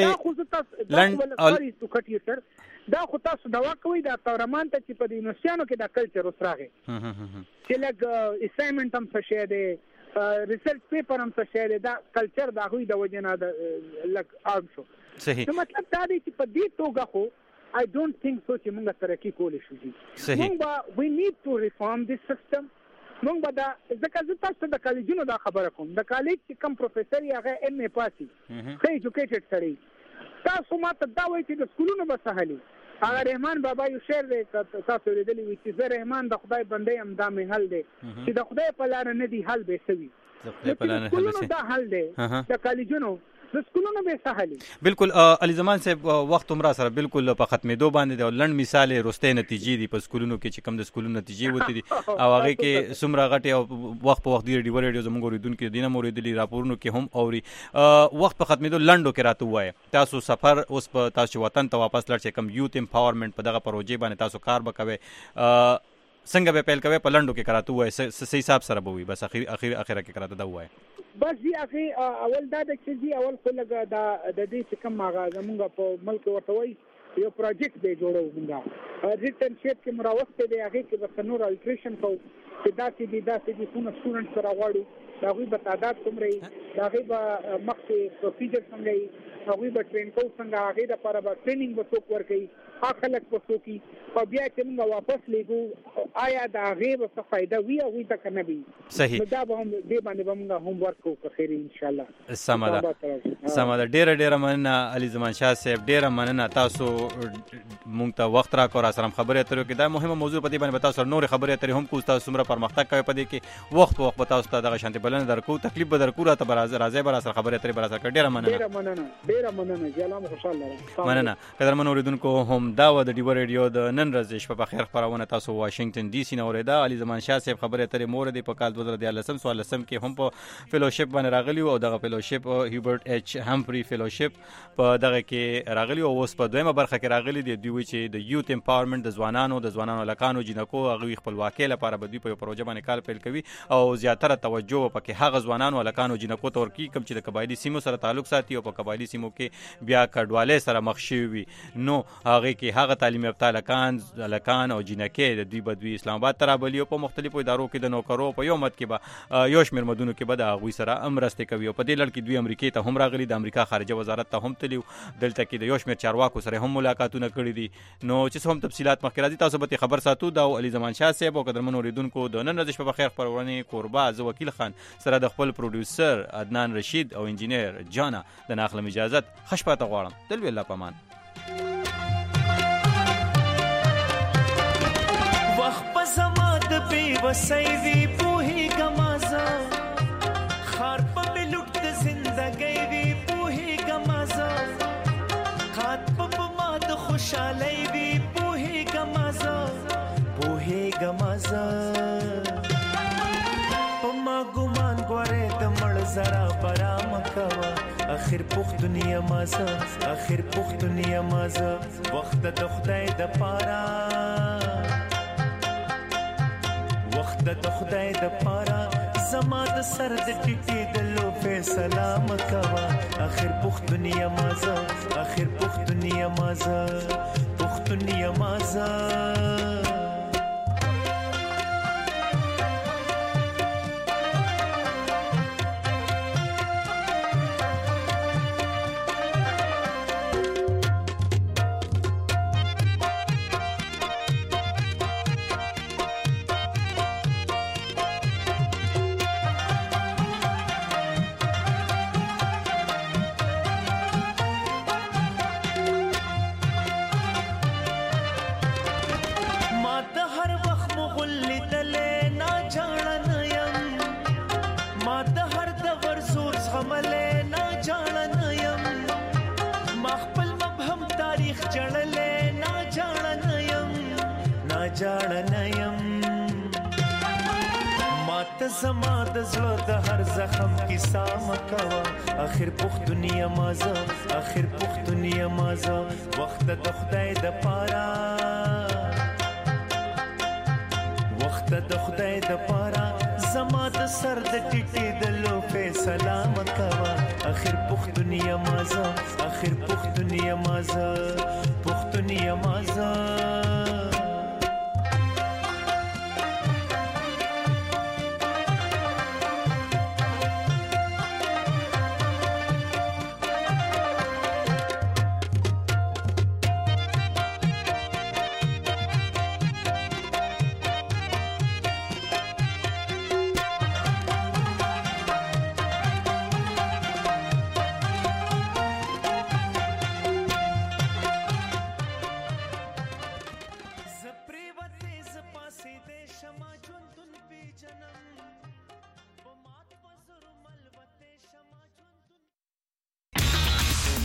لنډ دا خو تاسو دوا کوي دا تورمان ته چې په یونیورسيانو کې دا کلچر اوس راغی چې لږ اسایمنټ هم څه شی دی ریسرچ پیپر هم څه شی دی دا کلچر د هغوی د وجې نه لږ عام شو صحیح نو مطلب دا دی چې په دې توګه خو I don't think so چې موږ ترقي کولی شو موږ به we need to reform this system موږ به دا ځکه زه تاسو د کالجونو دا خبره کوم د کالج چې کوم پروفیسر یې هغه ایم اے پاسي ښه ایجوکیټډ سړی تاسو ماته دا وایي چې د سکولونو به سهلي هغه رحمان بابا یو شعر دی تاسو لیدلی وي چې زه رحمان د خدای بندی یم دا مې حل دی چې د خدای په لاره نه دی حل به سوي د سکولونو دا حل دی د کالجونو د سکولونو به سهلي بالکل علي زمان صاحب وخت عمره سره بالکل په ختمېدو باندې د لنډ مثال روسته نتیجې دي په سکولونو کې چې کم د سکولونو نتیجې وته دي او هغه کې سمره غټي او وخت په وخت دی ډیور ریډیو زموږ اوریدونکو دینه موریدلی راپورونو کې هم اوري وخت په ختمېدو لنډو کې راته وایي تاسو سفر اوس په تاسو وطن ته واپس لړ چې کم یوت امپاورمنت په دغه پروژې باندې تاسو کار وکوي څنګه به پیل کوي په لندو کې کراته وای څه حساب سره به وي بس اخر اخر اخره کې کراته دا وای بس دی اخی اول دا د چې دی اول خو لګا دا د دې چې کوم هغه زمونږ په ملک ورته وای یو پروجیکټ دی جوړو موږ ریټن شیپ کې مراوسته دی هغه کې بس نور الټریشن کو چې دا چې دی دا چې دی څونه سټوډنټ سره واړو دا غوي په تعداد څومره دا غوي په مخکې پروسیجر څنګه هغه به ټرین کو څنګه هغه د لپاره به ټریننګ به څوک ورکړي هغه خلک به څوک او بیا چې موږ واپس لګو آیا دا هغه به څه فائدہ وي او دا کنه وي صحیح دا به هم دې باندې به موږ هوم ورک کوو خیر ان شاء الله سماده سماده ډېر ډېر مننه علي زمان شاه صاحب ډېر مننه تاسو مونږ ته وخت راکړو را سره خبرې اترې کې دا مهمه موضوع په دې باندې تاسو نور خبرې اترې هم کوو تاسو سمره پرمختګ کوي په دې کې وخت وخت به تاسو ته دغه شانتي بلنه درکو تکلیف به درکو راته راځي راځي به سره خبرې اترې به سره ډېر مننه ډېر مننه ډېر مننه جلام خوشاله مننه قدرمن اوریدونکو هم دا و د ډیو ریډیو د نن ورځ شپه په خیر خبرونه تاسو واشنگټن ډي سي نه اوریدا علي زمان شاه صاحب خبرې اترې مور دی په کال دوه هزار دیارلسم سوالسم کې هم په فیلوشپ باندې راغلی او دغه فیلوشپ هیوبرټ ایچ همفري فیلوشپ په دغه کې راغلی او اوس په دویمه برخه کې راغلی دی دوی چې د یوت امپاورمنت د ځوانانو د ځوانانو لکانو جنکو هغه خپلواکۍ لپاره به دوی په پروژه باندې کار پیل کوي او زیاتره توجه پکې هغه ځوانانو لکانو جنکو تور کی کوم چې د قبایلی سیمو سره تعلق ساتي او په قبایلی سیمو کې بیا کډواله سره مخ شي وي نو هغه کې هغه تعلیم یافته لکان لکان او جنکې د دوی بدوی اسلام آباد ترابلی او په مختلفو ادارو کې د نوکرو په یو مت کې به یو شمېر مدونو کې به د هغوی سره امرسته کوي او په دې لړ کې دوی امریکای ته هم راغلي د امریکا خارجه وزارت ته هم تللی دلته کې د یو شمېر چارواکو سره هم ملاقاتونه کړي دي نو چې هم تفصيلات مخکې راځي تاسو به خبر ساتو دا علي زمان شاه صاحب او قدرمن اوریدونکو د نن ورځ په خیر خبرونه قربا ز وکیل خان سره د خپل پروډوسر عدنان رشید او انجینیر جانا د ناخلم اجازت خشپاته غواړم دل ویلا پمان وخت په زماد بي وسای وی پوهي گمازا خار په بلوټ د زندګي وی پوهي گمازا خات په ما د خوشالۍ وی پوهي گمازا پوهي گمازا پما ګمان غوړې د مړ زرا برا مکوا اخر پختنی مازه اخر پختنی مازه وخت د خدای د پارا وخت د خدای د پارا زما د سر د ټیټې د لو فیصله مکوا اخر پختنی مازه اخر پختنی مازه پختنی مازه زما د زړه د هر زخم کیسه مکوا اخر پختنی مازه اخر پختنی مازه وخت د خدای د پارا وخت د خدای د پارا زما د سر د ټیټې د لو فیصله مکوا اخر پختنی مازه اخر پختنی مازه پختنی مازه